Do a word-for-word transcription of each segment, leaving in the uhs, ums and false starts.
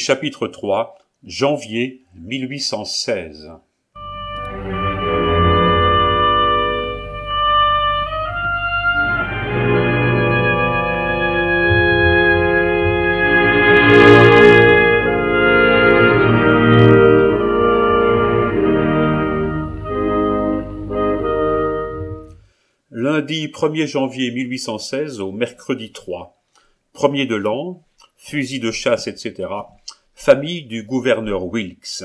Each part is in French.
Chapitre trois, janvier mille huit cent seize. Lundi premier janvier mille huit cent seize au mercredi trois. Premier de l'an, fusil de chasse, et cetera. Famille du gouverneur Wilkes.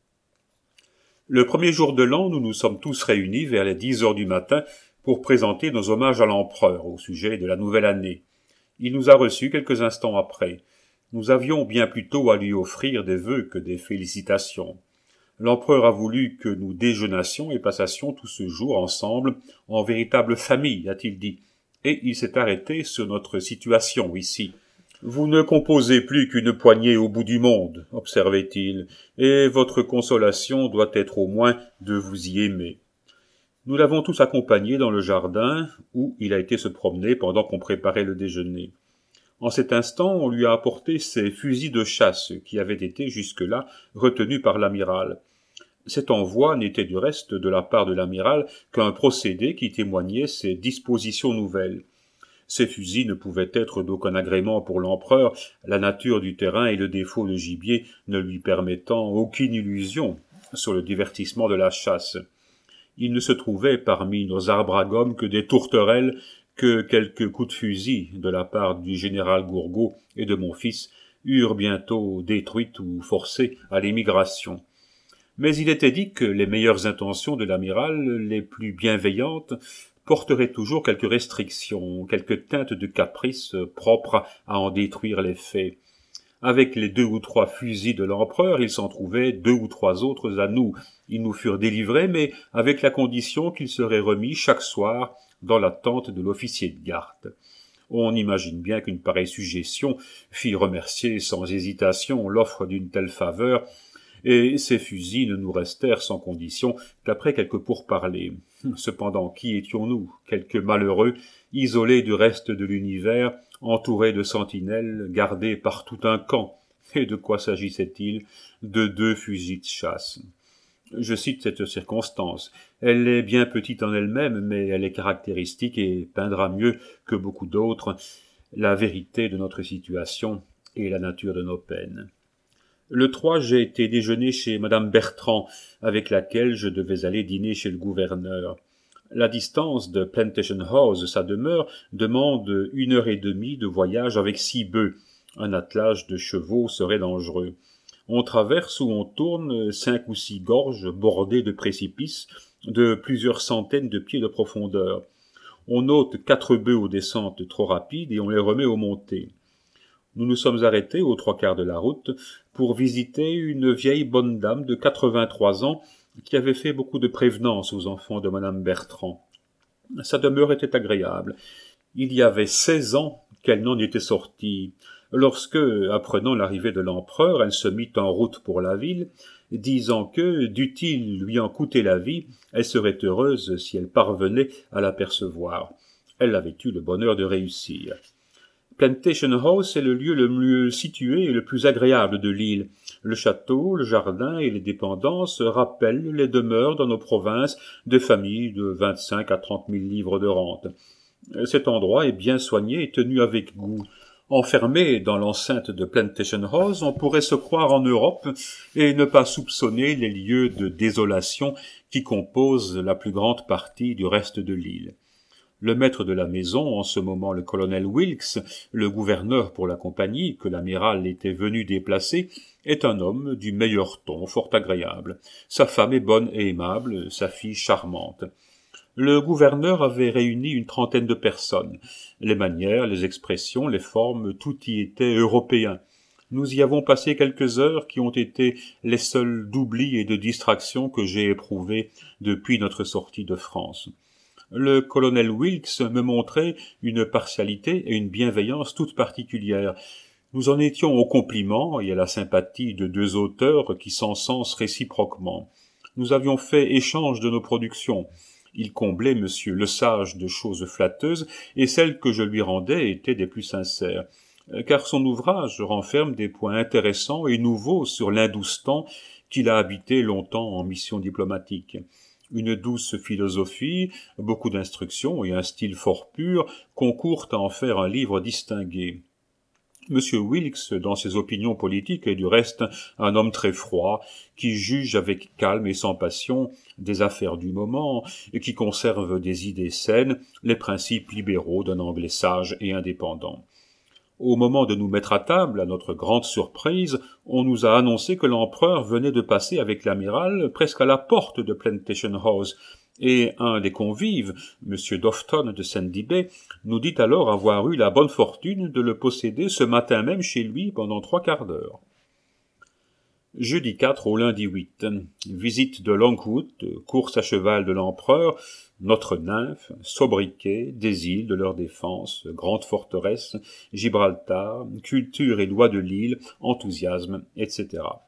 Le premier jour de l'an, nous nous sommes tous réunis vers les dix heures du matin pour présenter nos hommages à l'empereur au sujet de la nouvelle année. Il nous a reçus quelques instants après. Nous avions bien plutôt à lui offrir des vœux que des félicitations. L'empereur a voulu que nous déjeunassions et passassions tout ce jour ensemble en véritable famille, a-t-il dit, et il s'est arrêté sur notre situation ici. Vous ne composez plus qu'une poignée au bout du monde, observait-il, et votre consolation doit être au moins de vous y aimer. Nous l'avons tous accompagné dans le jardin, où il a été se promener pendant qu'on préparait le déjeuner. En cet instant, on lui a apporté ses fusils de chasse, qui avaient été jusque-là retenus par l'amiral. Cet envoi n'était du reste de la part de l'amiral qu'un procédé qui témoignait ses dispositions nouvelles. Ces fusils ne pouvaient être d'aucun agrément pour l'empereur, la nature du terrain et le défaut de gibier ne lui permettant aucune illusion sur le divertissement de la chasse. Il ne se trouvait parmi nos arbres à gomme que des tourterelles, que quelques coups de fusil de la part du général Gourgaud et de mon fils eurent bientôt détruites ou forcé à l'émigration. Mais il était dit que les meilleures intentions de l'amiral, les plus bienveillantes, porteraient toujours quelques restrictions, quelques teintes de caprice propres à en détruire l'effet. Avec les deux ou trois fusils de l'empereur, il s'en trouvait deux ou trois autres à nous. Ils nous furent délivrés, mais avec la condition qu'ils seraient remis chaque soir dans la tente de l'officier de garde. On imagine bien qu'une pareille suggestion fit remercier sans hésitation l'offre d'une telle faveur, et ces fusils ne nous restèrent sans condition qu'après quelques pourparlers. Cependant, qui étions-nous, quelques malheureux, isolés du reste de l'univers, entourés de sentinelles, gardés par tout un camp? Et de quoi s'agissait-il? De deux fusils de chasse. Je cite cette circonstance. Elle est bien petite en elle-même, mais elle est caractéristique et peindra mieux que beaucoup d'autres la vérité de notre situation et la nature de nos peines. Le trois, j'ai été déjeuner chez madame Bertrand, avec laquelle je devais aller dîner chez le gouverneur. La distance de Plantation House, sa demeure, demande une heure et demie de voyage avec six bœufs. Un attelage de chevaux serait dangereux. On traverse ou on tourne cinq ou six gorges bordées de précipices de plusieurs centaines de pieds de profondeur. On ôte quatre bœufs aux descentes trop rapides et on les remet aux montées. Nous nous sommes arrêtés aux trois quarts de la route pour visiter une vieille bonne dame de quatre-vingt-trois ans qui avait fait beaucoup de prévenance aux enfants de madame Bertrand. Sa demeure était agréable. Il y avait seize ans qu'elle n'en était sortie. Lorsque, apprenant l'arrivée de l'empereur, elle se mit en route pour la ville, disant que, dût-il lui en coûter la vie, elle serait heureuse si elle parvenait à l'apercevoir. Elle avait eu le bonheur de réussir. Plantation House est le lieu le mieux situé et le plus agréable de l'île. Le château, le jardin et les dépendances rappellent les demeures dans nos provinces de familles de vingt-cinq à trente mille livres de rente. Cet endroit est bien soigné et tenu avec goût. Enfermé dans l'enceinte de Plantation House, on pourrait se croire en Europe et ne pas soupçonner les lieux de désolation qui composent la plus grande partie du reste de l'île. Le maître de la maison, en ce moment le colonel Wilkes, le gouverneur pour la compagnie que l'amiral était venu déplacer, est un homme du meilleur ton, fort agréable. Sa femme est bonne et aimable, sa fille charmante. Le gouverneur avait réuni une trentaine de personnes. Les manières, les expressions, les formes, tout y était européen. Nous y avons passé quelques heures qui ont été les seuls d'oubli et de distraction que j'ai éprouvés depuis notre sortie de France. Le colonel Wilkes me montrait une partialité et une bienveillance toutes particulières. Nous en étions au compliment et à la sympathie de deux auteurs qui s'encensent réciproquement. Nous avions fait échange de nos productions. Il comblait monsieur Lesage de choses flatteuses, et celles que je lui rendais étaient des plus sincères. car son ouvrage renferme des points intéressants et nouveaux sur l'Hindoustan qu'il a habité longtemps en mission diplomatique. Une douce philosophie, beaucoup d'instructions et un style fort pur concourent à en faire un livre distingué. Monsieur Wilkes, dans ses opinions politiques, est du reste un homme très froid, qui juge avec calme et sans passion des affaires du moment, et qui conserve des idées saines, les principes libéraux d'un Anglais sage et indépendant. Au moment de nous mettre à table, à notre grande surprise, on nous a annoncé que l'empereur venait de passer avec l'amiral presque à la porte de Plantation House, et un des convives, M. Dofton de Sandy Bay, nous dit alors avoir eu la bonne fortune de le posséder ce matin même chez lui pendant trois quarts d'heure. Jeudi quatre au lundi huit. Visite de Longwood, course à cheval de l'empereur, notre nymphe, sobriquet, des îles de leur défense, grande forteresse, Gibraltar, culture et loi de l'île, enthousiasme, et cetera.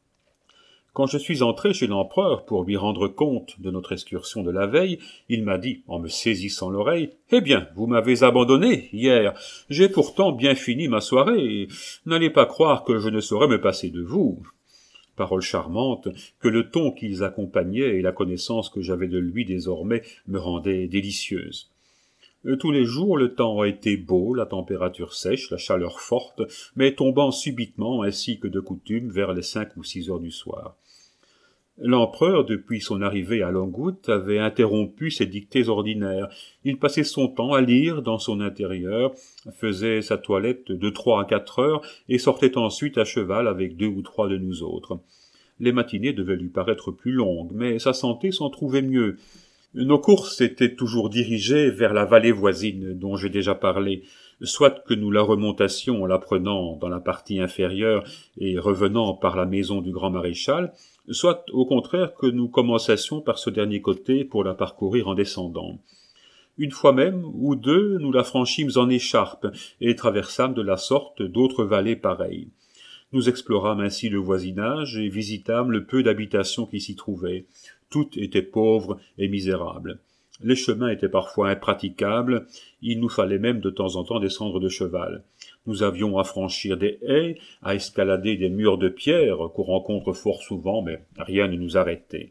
Quand je suis entré chez l'empereur pour lui rendre compte de notre excursion de la veille, il m'a dit, en me saisissant l'oreille, « Eh bien, vous m'avez abandonné hier. J'ai pourtant bien fini ma soirée. N'allez pas croire que je ne saurais me passer de vous. » Paroles charmantes que le ton qu'ils accompagnaient et la connaissance que j'avais de lui désormais me rendaient délicieuse. Tous les jours, le temps a été beau, la température sèche, la chaleur forte, mais tombant subitement, ainsi que de coutume, vers les cinq ou six heures du soir. L'empereur, depuis son arrivée à Longwood, avait interrompu ses dictées ordinaires. Il passait son temps à lire dans son intérieur, faisait sa toilette de trois à quatre heures et sortait ensuite à cheval avec deux ou trois de nous autres. Les matinées devaient lui paraître plus longues, mais sa santé s'en trouvait mieux. Nos courses étaient toujours dirigées vers la vallée voisine dont j'ai déjà parlé, soit que nous la remontassions en la prenant dans la partie inférieure et revenant par la maison du grand maréchal, soit au contraire que nous commençassions par ce dernier côté pour la parcourir en descendant. Une fois même, ou deux, nous la franchîmes en écharpe et traversâmes de la sorte d'autres vallées pareilles. Nous explorâmes ainsi le voisinage et visitâmes le peu d'habitations qui s'y trouvaient. Toutes étaient pauvres et misérables. Les chemins étaient parfois impraticables, il nous fallait même de temps en temps descendre de cheval. Nous avions à franchir des haies, à escalader des murs de pierre qu'on rencontre fort souvent, mais rien ne nous arrêtait.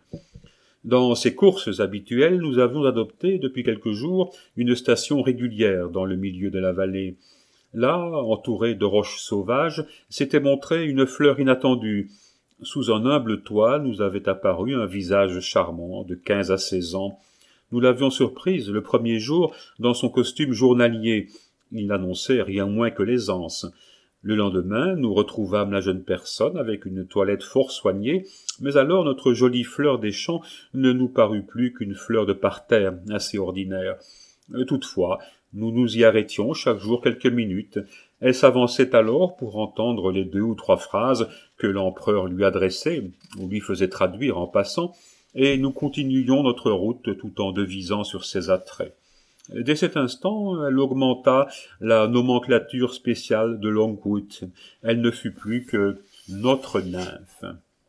Dans ces courses habituelles, nous avions adopté depuis quelques jours une station régulière dans le milieu de la vallée. Là, entourée de roches sauvages, s'était montrée une fleur inattendue. Sous un humble toit nous avait apparu un visage charmant de quinze à seize ans. Nous l'avions surprise le premier jour dans son costume journalier. Il n'annonçait rien moins que l'aisance. Le lendemain, nous retrouvâmes la jeune personne avec une toilette fort soignée, mais alors notre jolie fleur des champs ne nous parut plus qu'une fleur de parterre assez ordinaire. Toutefois, nous nous y arrêtions chaque jour quelques minutes. Elle s'avançait alors pour entendre les deux ou trois phrases que l'empereur lui adressait, ou lui faisait traduire en passant, et nous continuions notre route tout en devisant sur ses attraits. Dès cet instant, elle augmenta la nomenclature spéciale de Longwood. Elle ne fut plus que notre nymphe.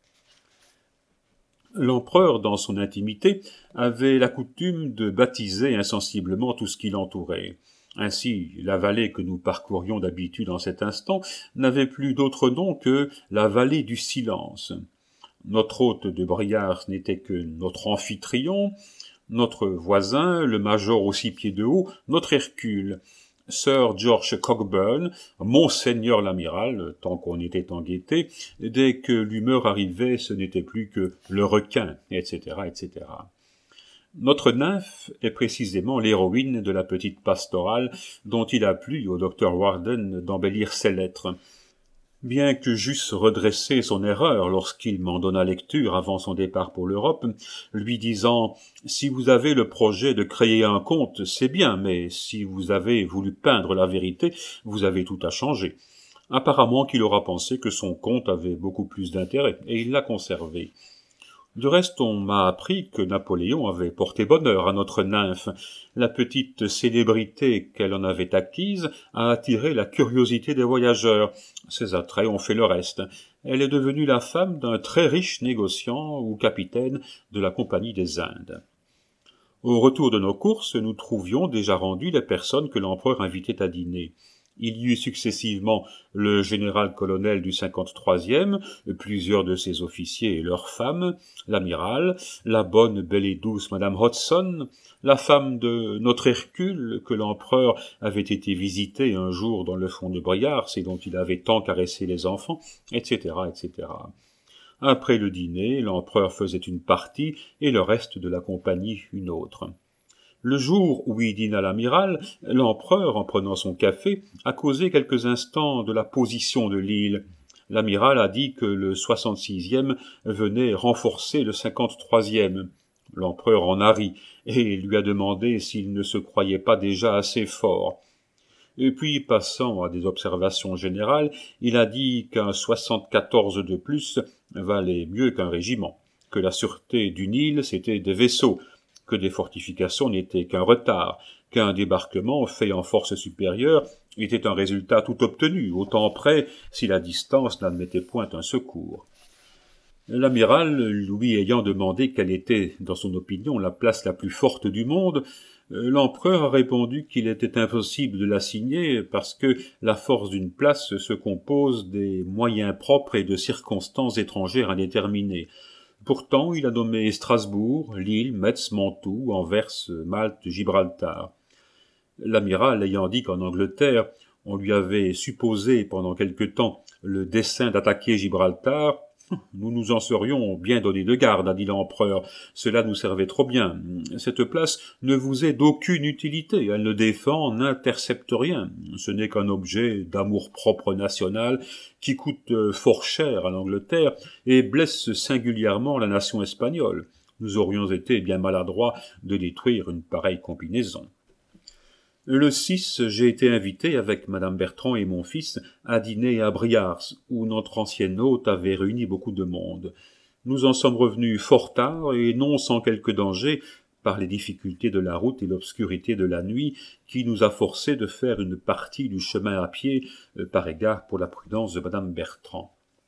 L'empereur, dans son intimité, avait la coutume de baptiser insensiblement tout ce qui l'entourait. Ainsi, la vallée que nous parcourions d'habitude en cet instant n'avait plus d'autre nom que la vallée du silence. Notre hôte de Briars n'était que notre amphitryon, notre voisin, le major aux six pieds de haut, notre Hercule, Sir George Cockburn, Monseigneur l'amiral, tant qu'on était en gaieté, dès que l'humeur arrivait, ce n'était plus que le requin, et cetera, et cetera. Notre nymphe est précisément l'héroïne de la petite pastorale dont il a plu au docteur Warden d'embellir ses lettres. Bien que j'eusse redressé son erreur lorsqu'il m'en donna lecture avant son départ pour l'Europe, lui disant « Si vous avez le projet de créer un conte, c'est bien, mais si vous avez voulu peindre la vérité, vous avez tout à changer. » Apparemment qu'il aura pensé que son conte avait beaucoup plus d'intérêt, et il l'a conservé. Du reste, on m'a appris que Napoléon avait porté bonheur à notre nymphe. La petite célébrité qu'elle en avait acquise a attiré la curiosité des voyageurs. Ses attraits ont fait le reste. Elle est devenue la femme d'un très riche négociant ou capitaine de la Compagnie des Indes. Au retour de nos courses, nous trouvions déjà rendues les personnes que l'empereur invitait à dîner. Il y eut successivement le général-colonel du cinquante-troisième, plusieurs de ses officiers et leurs femmes, l'amiral, la bonne, belle et douce madame Hodson, la femme de notre Hercule, que l'empereur avait été visiter un jour dans le fond de Briars et dont il avait tant caressé les enfants, et cetera, et cetera. Après le dîner, l'empereur faisait une partie et le reste de la compagnie une autre. Le jour où il dîna l'amiral, l'empereur, en prenant son café, a causé quelques instants de la position de l'île. L'amiral a dit que le soixante-sixième venait renforcer le cinquante-troisième. L'empereur en a ri et lui a demandé s'il ne se croyait pas déjà assez fort. Et puis, passant à des observations générales, il a dit qu'un soixante-quatorze de plus valait mieux qu'un régiment, que la sûreté d'une île, c'était des vaisseaux, que des fortifications n'étaient qu'un retard, qu'un débarquement fait en force supérieure était un résultat tout obtenu, autant près si la distance n'admettait point un secours. L'amiral, lui ayant demandé quelle était, dans son opinion, la place la plus forte du monde, l'empereur a répondu qu'il était impossible de l'assigner parce que la force d'une place se compose des moyens propres et de circonstances étrangères indéterminées. Pourtant, il a nommé Strasbourg, Lille, Metz, Mantoue, Anvers, Malte, Gibraltar. L'amiral ayant dit qu'en Angleterre, on lui avait supposé pendant quelque temps le dessein d'attaquer Gibraltar, nous nous en serions bien donné de garde, a dit l'empereur. Cela nous servait trop bien. Cette place ne vous est d'aucune utilité. Elle ne défend, n'intercepte rien. Ce n'est qu'un objet d'amour-propre national qui coûte fort cher à l'Angleterre et blesse singulièrement la nation espagnole. Nous aurions été bien maladroits de détruire une pareille combinaison. Le six, j'ai été invité avec madame Bertrand et mon fils à dîner à Briars, où notre ancienne hôte avait réuni beaucoup de monde. Nous en sommes revenus fort tard, et non sans quelque danger, par les difficultés de la route et l'obscurité de la nuit, qui nous a forcés de faire une partie du chemin à pied, euh, par égard pour la prudence de madame Bertrand.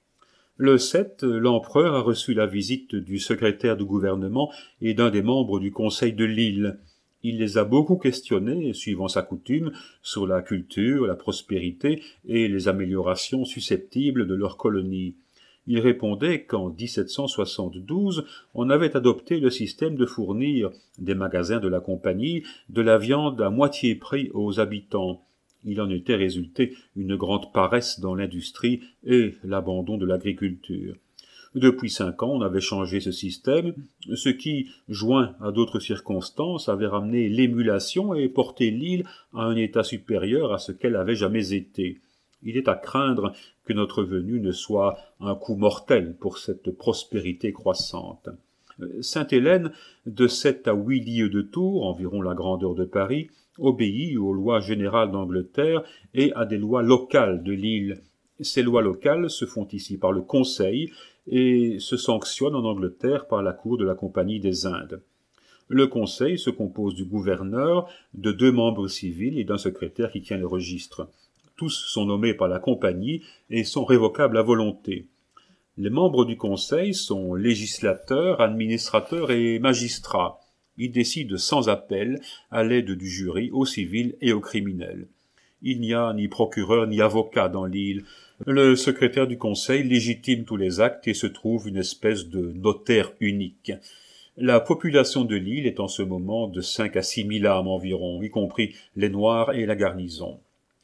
Le sept, l'empereur a reçu la visite du secrétaire du gouvernement et d'un des membres du conseil de l'île. Il les a beaucoup questionnés, suivant sa coutume, sur la culture, la prospérité et les améliorations susceptibles de leur colonie. Il répondait qu'en dix-sept cent soixante-douze, on avait adopté le système de fournir des magasins de la compagnie de la viande à moitié prix aux habitants. Il en était résulté une grande paresse dans l'industrie et l'abandon de l'agriculture. Depuis cinq ans, on avait changé ce système, ce qui, joint à d'autres circonstances, avait ramené l'émulation et porté l'île à un état supérieur à ce qu'elle avait jamais été. Il est à craindre que notre venue ne soit un coup mortel pour cette prospérité croissante. Sainte-Hélène, de sept à huit lieues de Tours, environ la grandeur de Paris, obéit aux lois générales d'Angleterre et à des lois locales de l'île. Ces lois locales se font ici par le Conseil et se sanctionnent en Angleterre par la Cour de la Compagnie des Indes. Le Conseil se compose du gouverneur, de deux membres civils et d'un secrétaire qui tient le registre. Tous sont nommés par la Compagnie et sont révocables à volonté. Les membres du Conseil sont législateurs, administrateurs et magistrats. Ils décident sans appel, à l'aide du jury, au civil et au criminel. Il n'y a ni procureur ni avocat dans l'île. Le secrétaire du Conseil légitime tous les actes et se trouve une espèce de notaire unique. La population de l'île est en ce moment de cinq à six mille âmes environ, y compris les Noirs et la garnison.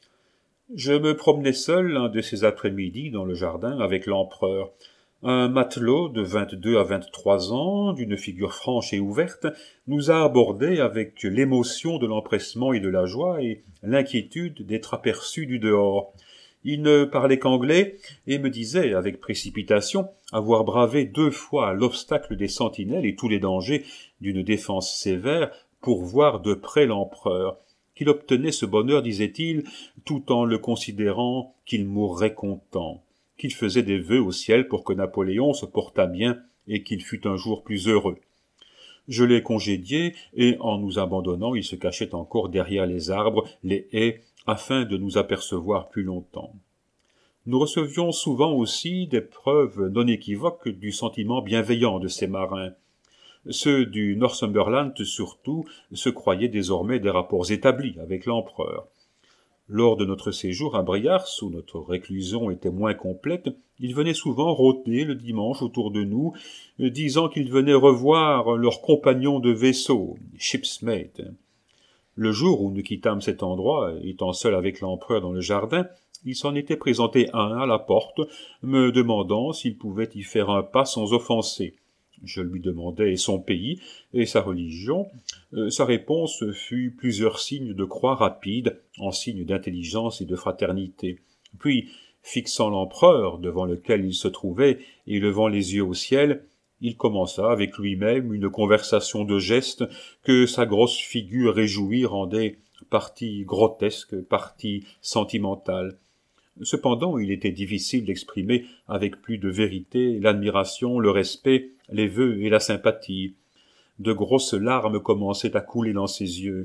Je me promenais seul un de ces après-midi dans le jardin avec l'empereur. Un matelot de vingt-deux à vingt-trois ans, d'une figure franche et ouverte, nous a abordés avec l'émotion de l'empressement et de la joie et l'inquiétude d'être aperçus du dehors. Il ne parlait qu'anglais et me disait avec précipitation avoir bravé deux fois l'obstacle des sentinelles et tous les dangers d'une défense sévère pour voir de près l'empereur, qu'il obtenait ce bonheur, disait-il, tout en le considérant qu'il mourrait content, qu'il faisait des vœux au ciel pour que Napoléon se portât bien et qu'il fût un jour plus heureux. Je l'ai congédié, et en nous abandonnant, il se cachait encore derrière les arbres, les haies, afin de nous apercevoir plus longtemps. Nous recevions souvent aussi des preuves non équivoques du sentiment bienveillant de ces marins. Ceux du Northumberland, surtout, se croyaient désormais des rapports établis avec l'empereur. Lors de notre séjour à Briars, où notre réclusion était moins complète, ils venaient souvent rôder le dimanche autour de nous, disant qu'ils venaient revoir leurs compagnons de vaisseau, shipsmates. Le jour où nous quittâmes cet endroit, étant seul avec l'empereur dans le jardin, il s'en était présenté un à la porte, me demandant s'il pouvait y faire un pas sans offenser. Je lui demandai son pays et sa religion. Euh, sa réponse fut plusieurs signes de croix rapides, en signe d'intelligence et de fraternité. Puis, fixant l'empereur devant lequel il se trouvait et levant les yeux au ciel, il commença avec lui-même une conversation de gestes que sa grosse figure réjouie rendait partie grotesque, partie sentimentale. Cependant, il était difficile d'exprimer avec plus de vérité l'admiration, le respect, les vœux et la sympathie. De grosses larmes commençaient à couler dans ses yeux.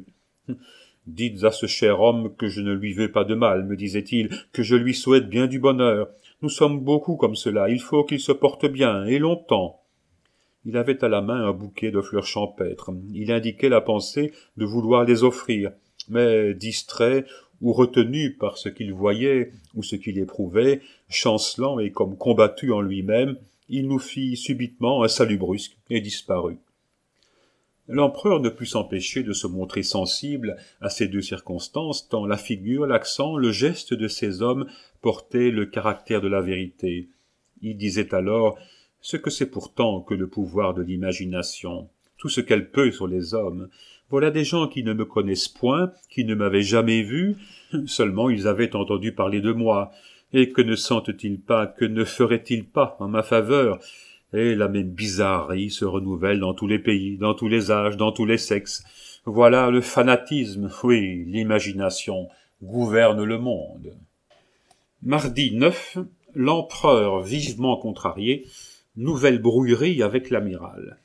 « Dites à ce cher homme que je ne lui veux pas de mal, me disait-il, que je lui souhaite bien du bonheur. Nous sommes beaucoup comme cela, il faut qu'il se porte bien, et longtemps. » Il avait à la main un bouquet de fleurs champêtres. Il indiquait la pensée de vouloir les offrir, mais distrait ou retenu par ce qu'il voyait ou ce qu'il éprouvait, chancelant et comme combattu en lui-même, il nous fit subitement un salut brusque et disparut. L'empereur ne put s'empêcher de se montrer sensible à ces deux circonstances, tant la figure, l'accent, le geste de ces hommes portaient le caractère de la vérité. Il disait alors « Ce que c'est pourtant que le pouvoir de l'imagination, tout ce qu'elle peut sur les hommes. Voilà des gens qui ne me connaissent point, qui ne m'avaient jamais vu, seulement ils avaient entendu parler de moi. Et que ne sentent-ils pas, que ne feraient-ils pas en ma faveur ? Et la même bizarrerie se renouvelle dans tous les pays, dans tous les âges, dans tous les sexes. Voilà le fanatisme, oui, l'imagination, gouverne le monde. » Mardi neuf, l'empereur vivement contrarié, nouvelle brouillerie avec l'amiral.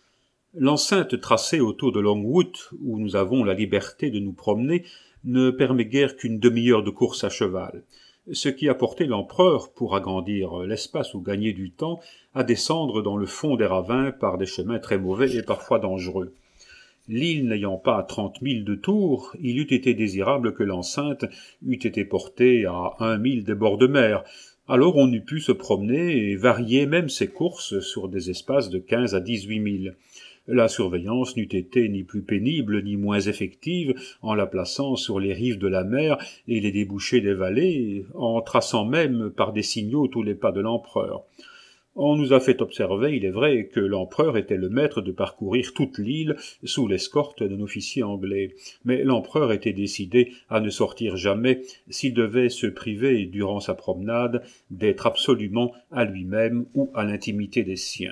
L'enceinte tracée autour de Longwood, où nous avons la liberté de nous promener, ne permet guère qu'une demi-heure de course à cheval, ce qui a porté l'empereur, pour agrandir l'espace ou gagner du temps, à descendre dans le fond des ravins par des chemins très mauvais et parfois dangereux. L'île n'ayant pas trente milles de tour, il eût été désirable que l'enceinte eût été portée à un mille des bords de mer. Alors on eût pu se promener et varier même ses courses sur des espaces de quinze à dix-huit milles. La surveillance n'eût été ni plus pénible ni moins effective en la plaçant sur les rives de la mer et les débouchés des vallées, en traçant même par des signaux tous les pas de l'empereur. On nous a fait observer, il est vrai, que l'empereur était le maître de parcourir toute l'île sous l'escorte d'un officier anglais. Mais l'empereur était décidé à ne sortir jamais s'il devait se priver, durant sa promenade, d'être absolument à lui-même ou à l'intimité des siens.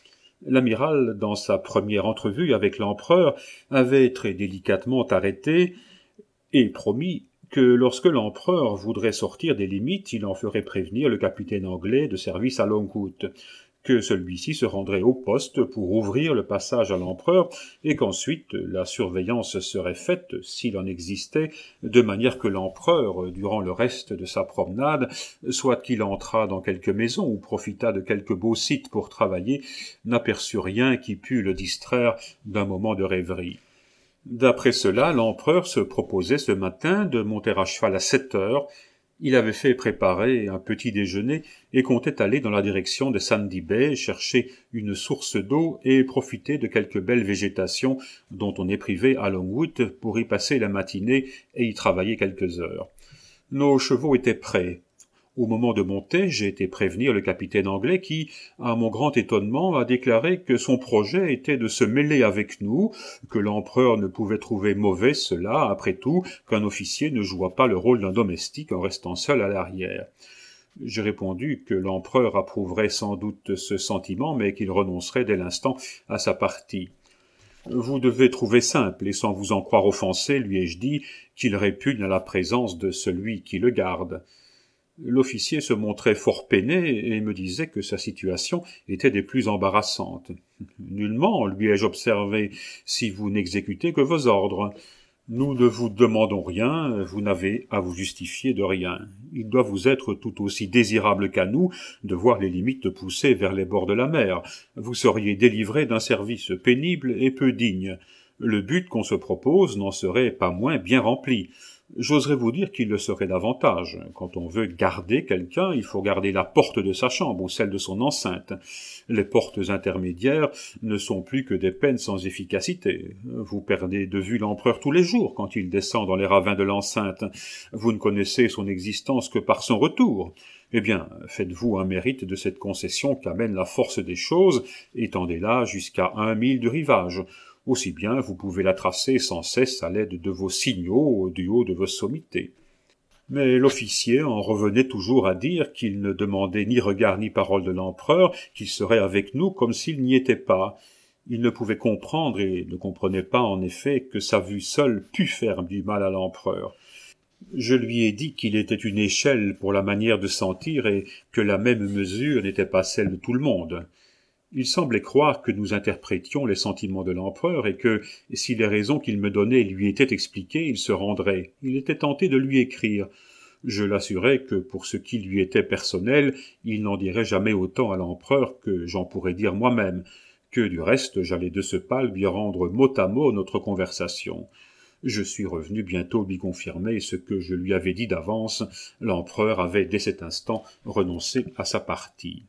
L'amiral, dans sa première entrevue avec l'empereur, avait très délicatement arrêté et promis que lorsque l'empereur voudrait sortir des limites, il en ferait prévenir le capitaine anglais de service à Longwood, que celui-ci se rendrait au poste pour ouvrir le passage à l'empereur, et qu'ensuite la surveillance serait faite, s'il en existait, de manière que l'empereur, durant le reste de sa promenade, soit qu'il entrât dans quelque maison ou profitât de quelque beau site pour travailler, n'aperçut rien qui pût le distraire d'un moment de rêverie. D'après cela, l'empereur se proposait ce matin de monter à cheval à sept heures. Il avait fait préparer un petit déjeuner et comptait aller dans la direction de Sandy Bay, chercher une source d'eau et profiter de quelques belles végétations dont on est privé à Longwood pour y passer la matinée et y travailler quelques heures. Nos chevaux étaient prêts. Au moment de monter, j'ai été prévenir le capitaine anglais qui, à mon grand étonnement, a déclaré que son projet était de se mêler avec nous, que l'empereur ne pouvait trouver mauvais cela, après tout, qu'un officier ne jouât pas le rôle d'un domestique en restant seul à l'arrière. J'ai répondu que l'empereur approuverait sans doute ce sentiment, mais qu'il renoncerait dès l'instant à sa partie. « Vous devez trouver simple, et sans vous en croire offensé, lui ai-je dit, qu'il répugne à la présence de celui qui le garde. » L'officier se montrait fort peiné et me disait que sa situation était des plus embarrassantes. « Nullement, lui ai-je observé, si vous n'exécutez que vos ordres. Nous ne vous demandons rien, vous n'avez à vous justifier de rien. Il doit vous être tout aussi désirable qu'à nous de voir les limites poussées vers les bords de la mer. Vous seriez délivré d'un service pénible et peu digne. Le but qu'on se propose n'en serait pas moins bien rempli. J'oserais vous dire qu'il le serait davantage. Quand on veut garder quelqu'un, il faut garder la porte de sa chambre ou celle de son enceinte. Les portes intermédiaires ne sont plus que des peines sans efficacité. Vous perdez de vue l'empereur tous les jours quand il descend dans les ravins de l'enceinte. Vous ne connaissez son existence que par son retour. Eh bien, faites-vous un mérite de cette concession qu'amène la force des choses, étendez-la jusqu'à un mille du rivage. Aussi bien vous pouvez la tracer sans cesse à l'aide de vos signaux du haut de vos sommités. Mais l'officier en revenait toujours à dire qu'il ne demandait ni regard ni parole de l'empereur, qu'il serait avec nous comme s'il n'y était pas. Il ne pouvait comprendre et ne comprenait pas en effet que sa vue seule pût faire du mal à l'empereur. Je lui ai dit qu'il était une échelle pour la manière de sentir et que la même mesure n'était pas celle de tout le monde. Il semblait croire que nous interprétions les sentiments de l'empereur et que, si les raisons qu'il me donnait lui étaient expliquées, il se rendrait. Il était tenté de lui écrire. Je l'assurai que, pour ce qui lui était personnel, il n'en dirait jamais autant à l'empereur que j'en pourrais dire moi-même, que du reste j'allais de ce pas lui rendre mot à mot notre conversation. Je suis revenu bientôt lui confirmer ce que je lui avais dit d'avance. L'empereur avait dès cet instant renoncé à sa partie.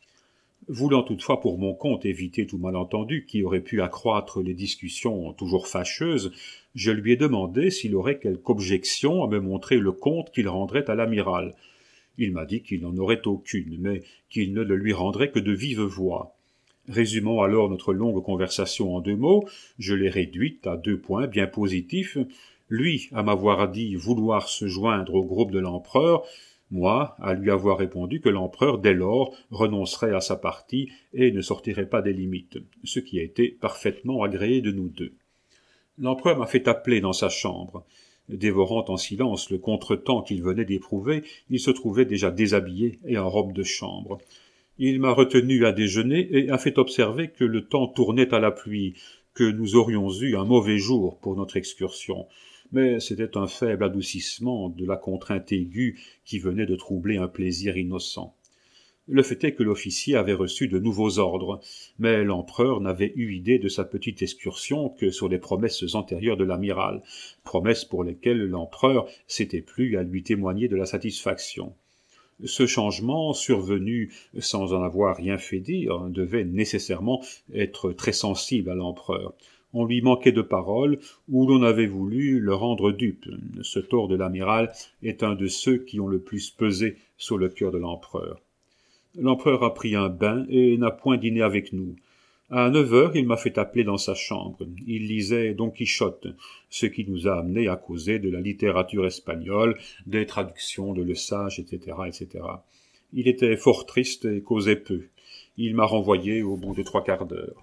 Voulant toutefois pour mon compte éviter tout malentendu qui aurait pu accroître les discussions toujours fâcheuses, je lui ai demandé s'il aurait quelque objection à me montrer le compte qu'il rendrait à l'amiral. Il m'a dit qu'il n'en aurait aucune, mais qu'il ne le lui rendrait que de vive voix. Résumons alors notre longue conversation en deux mots, je l'ai réduite à deux points bien positifs, lui à m'avoir dit vouloir se joindre au groupe de l'empereur, moi, à lui avoir répondu que l'empereur, dès lors, renoncerait à sa partie et ne sortirait pas des limites, ce qui a été parfaitement agréé de nous deux. L'empereur m'a fait appeler dans sa chambre. Dévorant en silence le contretemps qu'il venait d'éprouver, il se trouvait déjà déshabillé et en robe de chambre. Il m'a retenu à déjeuner et a fait observer que le temps tournait à la pluie, que nous aurions eu un mauvais jour pour notre excursion. Mais c'était un faible adoucissement de la contrainte aiguë qui venait de troubler un plaisir innocent. Le fait est que l'officier avait reçu de nouveaux ordres, mais l'empereur n'avait eu idée de sa petite excursion que sur les promesses antérieures de l'amiral, promesses pour lesquelles l'empereur s'était plu à lui témoigner de la satisfaction. Ce changement, survenu sans en avoir rien fait dire, devait nécessairement être très sensible à l'empereur. On lui manquait de paroles, ou l'on avait voulu le rendre dupe. Ce tort de l'amiral est un de ceux qui ont le plus pesé sur le cœur de l'empereur. L'empereur a pris un bain et n'a point dîné avec nous. À neuf heures, il m'a fait appeler dans sa chambre. Il lisait Don Quichotte, ce qui nous a amenés à causer de la littérature espagnole, des traductions de Le Sage, et cetera, et cetera. Il était fort triste et causait peu. Il m'a renvoyé au bout de trois quarts d'heure.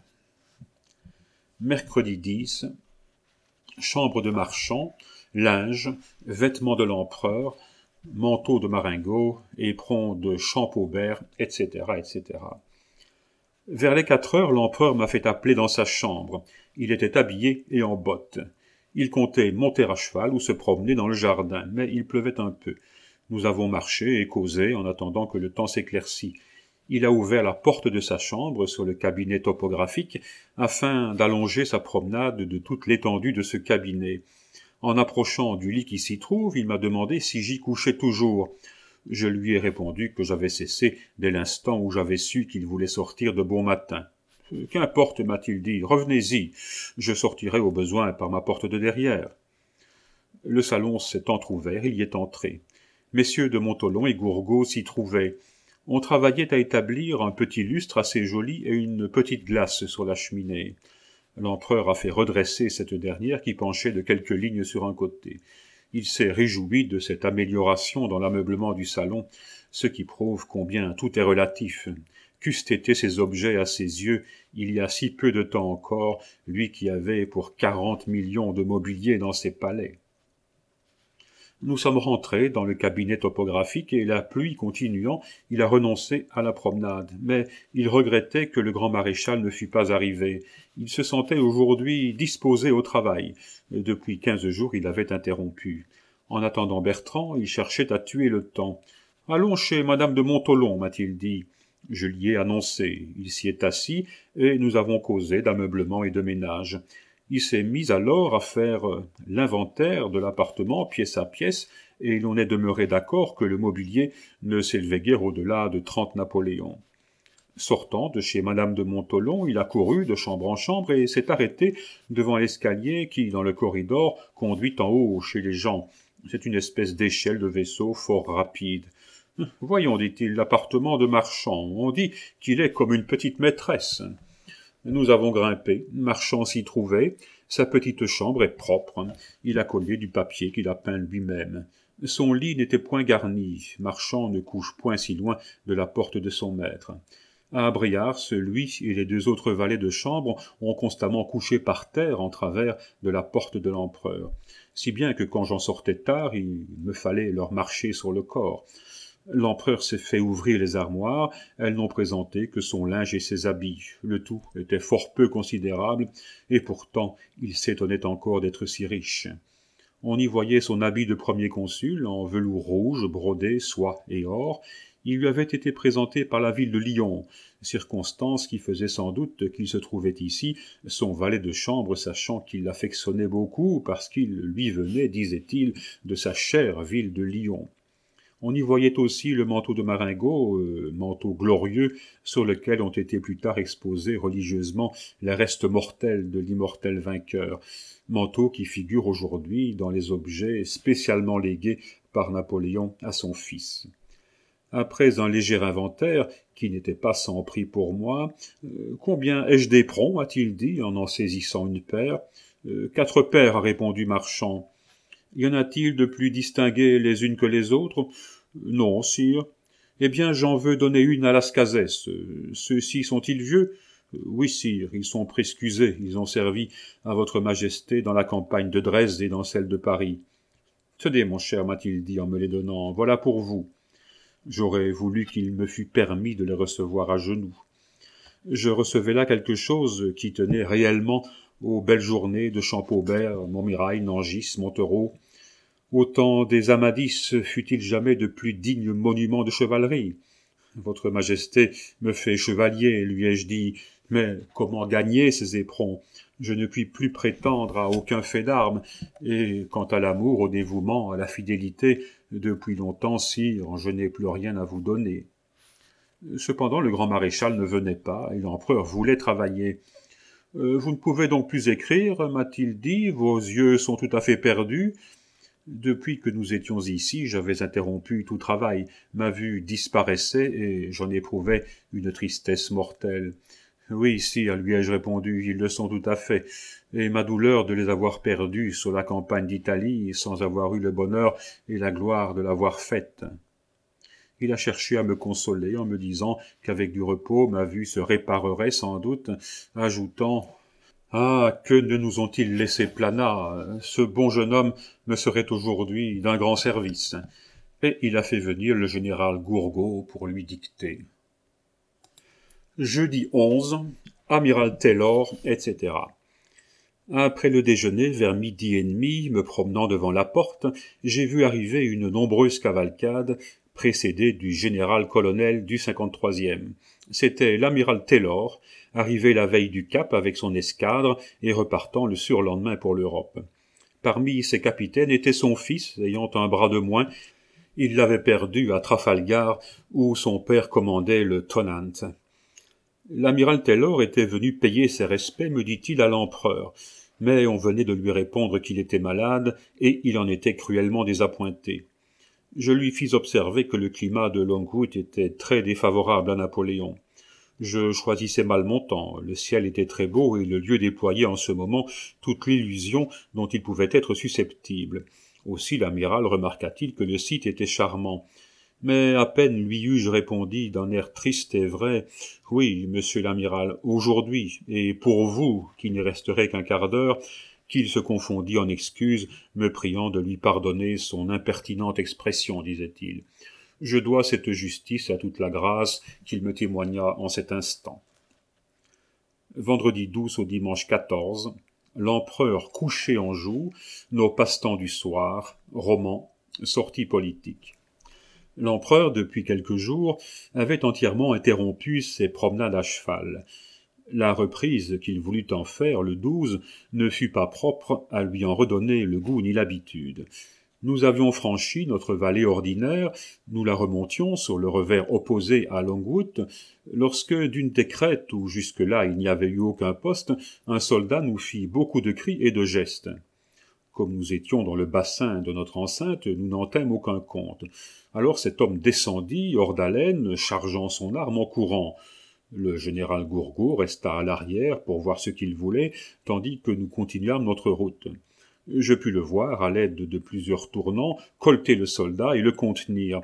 Mercredi dix, chambre de marchand, linge, vêtements de l'empereur, manteau de maringot, éperon de Champaubert, et cetera, et cetera. Vers les quatre heures, l'empereur m'a fait appeler dans sa chambre. Il était habillé et en bottes. Il comptait monter à cheval ou se promener dans le jardin, mais il pleuvait un peu. Nous avons marché et causé en attendant que le temps s'éclaircît. Il a ouvert la porte de sa chambre sur le cabinet topographique afin d'allonger sa promenade de toute l'étendue de ce cabinet. En approchant du lit qui s'y trouve, il m'a demandé si j'y couchais toujours. Je lui ai répondu que j'avais cessé dès l'instant où j'avais su qu'il voulait sortir de bon matin. « Qu'importe, m'a-t-il dit, revenez-y, je sortirai au besoin par ma porte de derrière. » Le salon s'est entr'ouvert, il y est entré. Messieurs de Montholon et Gourgaud s'y trouvaient. On travaillait à établir un petit lustre assez joli et une petite glace sur la cheminée. L'empereur a fait redresser cette dernière qui penchait de quelques lignes sur un côté. Il s'est réjoui de cette amélioration dans l'ameublement du salon, ce qui prouve combien tout est relatif. Qu'eussent été ces objets à ses yeux, il y a si peu de temps encore, lui qui avait pour quarante millions de mobilier dans ses palais. Nous sommes rentrés dans le cabinet topographique et la pluie continuant, il a renoncé à la promenade. Mais il regrettait que le grand maréchal ne fût pas arrivé. Il se sentait aujourd'hui disposé au travail. Depuis quinze jours, il avait interrompu. En attendant Bertrand, il cherchait à tuer le temps. « Allons chez madame de Montholon, m'a-t-il dit. » Je l'y ai annoncé. Il s'y est assis et nous avons causé d'ameublement et de ménage. Il s'est mis alors à faire l'inventaire de l'appartement pièce à pièce, et l'on est demeuré d'accord que le mobilier ne s'élevait guère au-delà de trente Napoléons. Sortant de chez madame de Montholon, il a couru de chambre en chambre et s'est arrêté devant l'escalier qui, dans le corridor, conduit en haut chez les gens. C'est une espèce d'échelle de vaisseau fort rapide. « Voyons, dit-il, l'appartement de Marchand. On dit qu'il est comme une petite maîtresse. » Nous avons grimpé. Marchand s'y trouvait. Sa petite chambre est propre. Il a collé du papier qu'il a peint lui-même. Son lit n'était point garni. Marchand ne couche point si loin de la porte de son maître. À Briars, lui et les deux autres valets de chambre ont constamment couché par terre en travers de la porte de l'empereur, si bien que quand j'en sortais tard, il me fallait leur marcher sur le corps. L'empereur s'est fait ouvrir les armoires, elles n'ont présenté que son linge et ses habits. Le tout était fort peu considérable, et pourtant il s'étonnait encore d'être si riche. On y voyait son habit de premier consul, en velours rouge, brodé, soie et or. Il lui avait été présenté par la ville de Lyon, circonstance qui faisait sans doute qu'il se trouvait ici, son valet de chambre sachant qu'il l'affectionnait beaucoup parce qu'il lui venait, disait-il, de sa chère ville de Lyon. On y voyait aussi le manteau de Marengo, euh, manteau glorieux, sur lequel ont été plus tard exposés religieusement les restes mortels de l'immortel vainqueur, manteau qui figure aujourd'hui dans les objets spécialement légués par Napoléon à son fils. Après un léger inventaire, qui n'était pas sans prix pour moi, euh, « Combien ai-je d'éperons » a-t-il dit, en en saisissant une paire. Euh, « Quatre paires » a répondu Marchand. « Y en a-t-il de plus distinguées les unes que les autres ?»« Non, sire. »« Eh bien, j'en veux donner une à Lascazès. Euh, Ceux-ci sont-ils vieux ?»« Oui, sire, ils sont prescusés. Ils ont servi à votre majesté dans la campagne de Dresde et dans celle de Paris. »« Tenez, mon cher, m'a-t-il dit en me les donnant, voilà pour vous. » J'aurais voulu qu'il me fût permis de les recevoir à genoux. Je recevais là quelque chose qui tenait réellement aux belles journées de Champaubert, Montmirail, Nangis, Montereau. Au temps des Amadis fut-il jamais de plus digne monument de chevalerie? Votre majesté me fait chevalier, lui ai-je dit, mais comment gagner ces éperons? Je ne puis plus prétendre à aucun fait d'armes, et quant à l'amour, au dévouement, à la fidélité, depuis longtemps, sire, je n'ai plus rien à vous donner. Cependant, le grand maréchal ne venait pas, et l'empereur voulait travailler. Euh, « Vous ne pouvez donc plus écrire, m'a-t-il dit, vos yeux sont tout à fait perdus. » Depuis que nous étions ici, j'avais interrompu tout travail. Ma vue disparaissait et j'en éprouvais une tristesse mortelle. « Oui, sire, lui ai-je répondu, ils le sont tout à fait, et ma douleur de les avoir perdus sur la campagne d'Italie, sans avoir eu le bonheur et la gloire de l'avoir faite. » Il a cherché à me consoler en me disant qu'avec du repos ma vue se réparerait sans doute, ajoutant « Ah, que ne nous ont-ils laissé Planat? Ce bon jeune homme me serait aujourd'hui d'un grand service. » Et il a fait venir le général Gourgaud pour lui dicter. Jeudi onze, amiral Taylor, et cetera. Après le déjeuner, vers midi et demi, me promenant devant la porte, j'ai vu arriver une nombreuse cavalcade, précédée du général-colonel du cinquante-troisième. C'était l'amiral Taylor, arrivé la veille du Cap avec son escadre et repartant le surlendemain pour l'Europe. Parmi ses capitaines était son fils, ayant un bras de moins. Il l'avait perdu à Trafalgar, où son père commandait le Tonnant. L'amiral Taylor était venu payer ses respects, me dit-il, à l'empereur, mais on venait de lui répondre qu'il était malade, et il en était cruellement désappointé. Je lui fis observer que le climat de Longwood était très défavorable à Napoléon. Je choisissais mal mon temps, le ciel était très beau et le lieu déployait en ce moment toute l'illusion dont il pouvait être susceptible. Aussi l'amiral remarqua-t-il que le site était charmant. Mais à peine lui eus-je répondu d'un air triste et vrai, « Oui, monsieur l'amiral, aujourd'hui, et pour vous, qui n'y resterez qu'un quart d'heure », qu'il se confondit en excuses, me priant de lui pardonner son impertinente expression, disait-il. Je dois cette justice à toute la grâce qu'il me témoigna en cet instant. Vendredi douze au dimanche quatorze, l'empereur couché en joue, nos passe-temps du soir, romans, sorties politiques. L'empereur, depuis quelques jours, avait entièrement interrompu ses promenades à cheval. La reprise qu'il voulut en faire le douze ne fut pas propre à lui en redonner le goût ni l'habitude. Nous avions franchi notre vallée ordinaire, nous la remontions sur le revers opposé à Longwood, lorsque d'une des crêtes où jusque-là il n'y avait eu aucun poste, un soldat nous fit beaucoup de cris et de gestes. Comme nous étions dans le bassin de notre enceinte, nous n'en tîmes aucun compte. Alors cet homme descendit, hors d'haleine, chargeant son arme en courant. Le général Gourgaud resta à l'arrière pour voir ce qu'il voulait, tandis que nous continuâmes notre route. Je pus le voir, à l'aide de plusieurs tournants, colter le soldat et le contenir.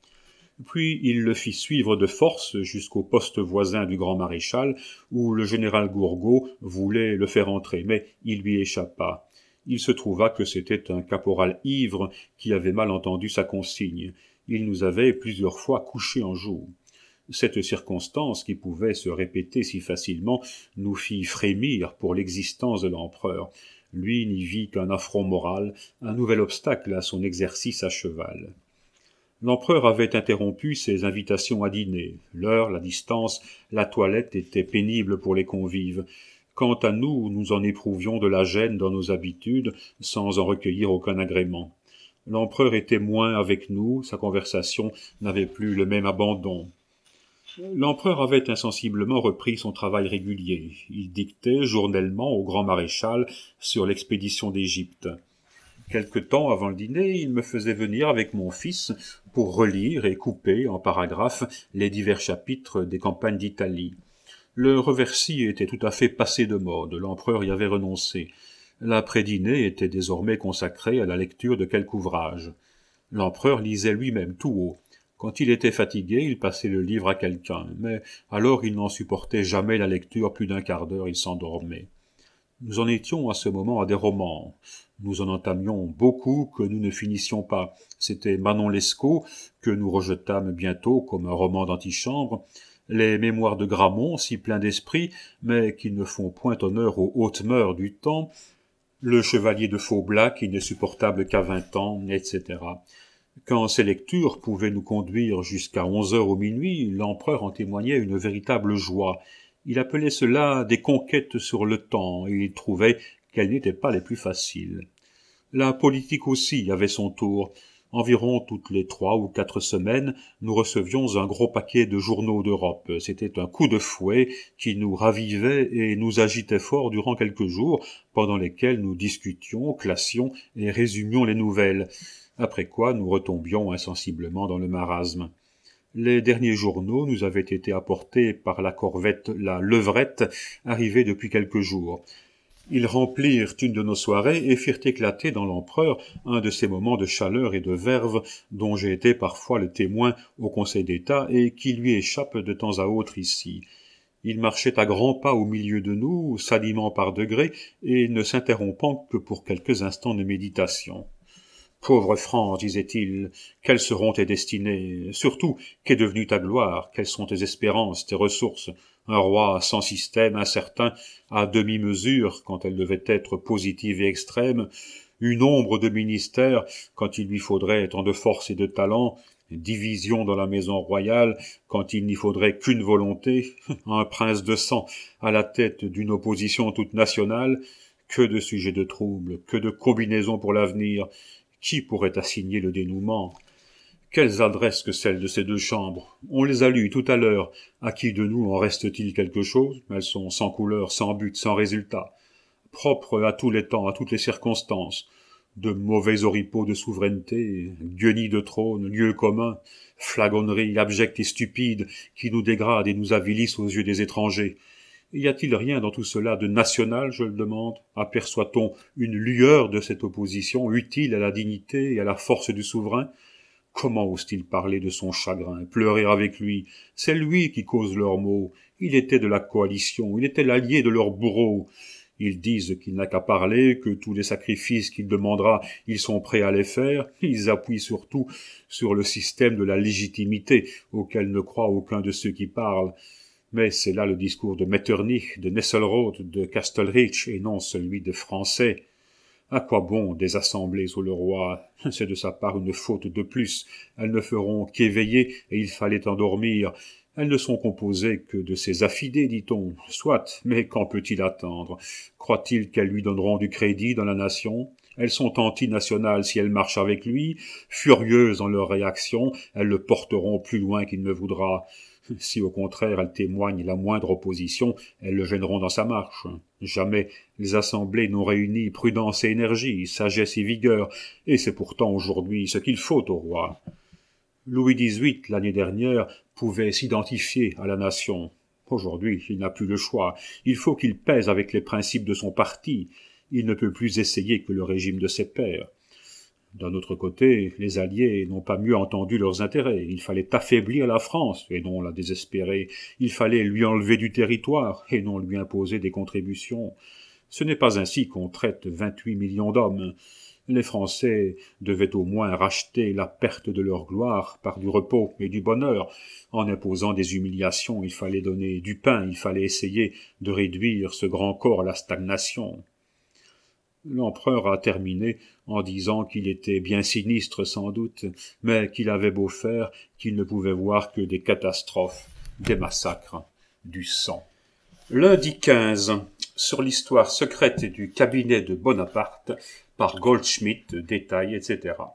Puis il le fit suivre de force jusqu'au poste voisin du grand maréchal, où le général Gourgaud voulait le faire entrer, mais il lui échappa. Il se trouva que c'était un caporal ivre qui avait mal entendu sa consigne. Il nous avait plusieurs fois couchés en joue. Cette circonstance, qui pouvait se répéter si facilement, nous fit frémir pour l'existence de l'empereur. Lui n'y vit qu'un affront moral, un nouvel obstacle à son exercice à cheval. L'empereur avait interrompu ses invitations à dîner. L'heure, la distance, la toilette étaient pénibles pour les convives. Quant à nous, nous en éprouvions de la gêne dans nos habitudes, sans en recueillir aucun agrément. L'empereur était moins avec nous, sa conversation n'avait plus le même abandon. L'empereur avait insensiblement repris son travail régulier. Il dictait journellement au grand maréchal sur l'expédition d'Égypte. Quelque temps avant le dîner, il me faisait venir avec mon fils pour relire et couper en paragraphes les divers chapitres des campagnes d'Italie. Le reversi était tout à fait passé de mode, l'empereur y avait renoncé. L'après-dîner était désormais consacré à la lecture de quelque ouvrage. L'empereur lisait lui-même tout haut. Quand il était fatigué, il passait le livre à quelqu'un, mais alors il n'en supportait jamais la lecture plus d'un quart d'heure, il s'endormait. Nous en étions à ce moment à des romans. Nous en entamions beaucoup que nous ne finissions pas. C'était Manon Lescaut, que nous rejetâmes bientôt comme un roman d'antichambre, les mémoires de Gramont, si pleins d'esprit, mais qui ne font point honneur aux hautes mœurs du temps, le chevalier de Faublas, qui n'est supportable qu'à vingt ans, et cetera. Quand ces lectures pouvaient nous conduire jusqu'à onze heures ou minuit, l'empereur en témoignait une véritable joie. Il appelait cela des conquêtes sur le temps, et il trouvait qu'elles n'étaient pas les plus faciles. La politique aussi avait son tour. Environ toutes les trois ou quatre semaines, nous recevions un gros paquet de journaux d'Europe. C'était un coup de fouet qui nous ravivait et nous agitait fort durant quelques jours, pendant lesquels nous discutions, classions et résumions les nouvelles, après quoi nous retombions insensiblement dans le marasme. Les derniers journaux nous avaient été apportés par la corvette la Levrette, arrivée depuis quelques jours. Ils remplirent une de nos soirées et firent éclater dans l'empereur un de ces moments de chaleur et de verve dont j'ai été parfois le témoin au Conseil d'État et qui lui échappent de temps à autre ici. Il marchait à grands pas au milieu de nous, s'animant par degrés et ne s'interrompant que pour quelques instants de méditation. « Pauvre France, disait-il, quelles seront tes destinées? Surtout, qu'est devenue ta gloire? Quelles sont tes espérances, tes ressources? Un roi sans système, incertain, à demi-mesure, quand elle devait être positive et extrême, une ombre de ministère, quand il lui faudrait tant de force et de talent, division dans la maison royale, quand il n'y faudrait qu'une volonté, un prince de sang à la tête d'une opposition toute nationale, que de sujets de trouble, que de combinaisons pour l'avenir. Qui pourrait assigner le dénouement? Quelles adresses que celles de ces deux chambres! On les a lues tout à l'heure. À qui de nous en reste-t-il quelque chose? Elles sont sans couleur, sans but, sans résultat. Propres à tous les temps, à toutes les circonstances. De mauvais oripeaux de souveraineté, guenilles de trône, lieux communs, flagonneries abjectes et stupides qui nous dégradent et nous avilissent aux yeux des étrangers. Y a-t-il rien dans tout cela de national, je le demande? Aperçoit-on une lueur de cette opposition utile à la dignité et à la force du souverain? Comment ose-t-il parler de son chagrin, pleurer avec lui? C'est lui qui cause leurs maux. Il était de la coalition, il était l'allié de leur bourreau. Ils disent qu'il n'a qu'à parler, que tous les sacrifices qu'il demandera, ils sont prêts à les faire. Ils appuient surtout sur le système de la légitimité, auquel ne croit aucun de ceux qui parlent. Mais c'est là le discours de Metternich, de Nesselrode, de Kastelrich, et non celui de Français. À quoi bon des assemblées sous le roi? C'est de sa part une faute de plus. Elles ne feront qu'éveiller, et il fallait endormir. Elles ne sont composées que de ses affidés, dit-on. Soit, mais qu'en peut-il attendre? Croit-il qu'elles lui donneront du crédit dans la nation? Elles sont antinationales si elles marchent avec lui, furieuses dans leur réaction, elles le porteront plus loin qu'il ne voudra. Si au contraire elles témoignent la moindre opposition, elles le gêneront dans sa marche. Jamais les assemblées n'ont réuni prudence et énergie, sagesse et vigueur, et c'est pourtant aujourd'hui ce qu'il faut au roi. Louis dix-huit, l'année dernière, pouvait s'identifier à la nation. Aujourd'hui, il n'a plus le choix. Il faut qu'il pèse avec les principes de son parti. Il ne peut plus essayer que le régime de ses pairs. D'un autre côté, les Alliés n'ont pas mieux entendu leurs intérêts. Il fallait affaiblir la France, et non la désespérer. Il fallait lui enlever du territoire, et non lui imposer des contributions. Ce n'est pas ainsi qu'on traite vingt-huit millions d'hommes. Les Français devaient au moins racheter la perte de leur gloire par du repos et du bonheur. En imposant des humiliations, il fallait donner du pain, il fallait essayer de réduire ce grand corps à la stagnation. L'empereur a terminé en disant qu'il était bien sinistre sans doute, mais qu'il avait beau faire, qu'il ne pouvait voir que des catastrophes, des massacres, du sang. Lundi quinze, sur l'histoire secrète du cabinet de Bonaparte, par Goldschmidt, détails, et cetera.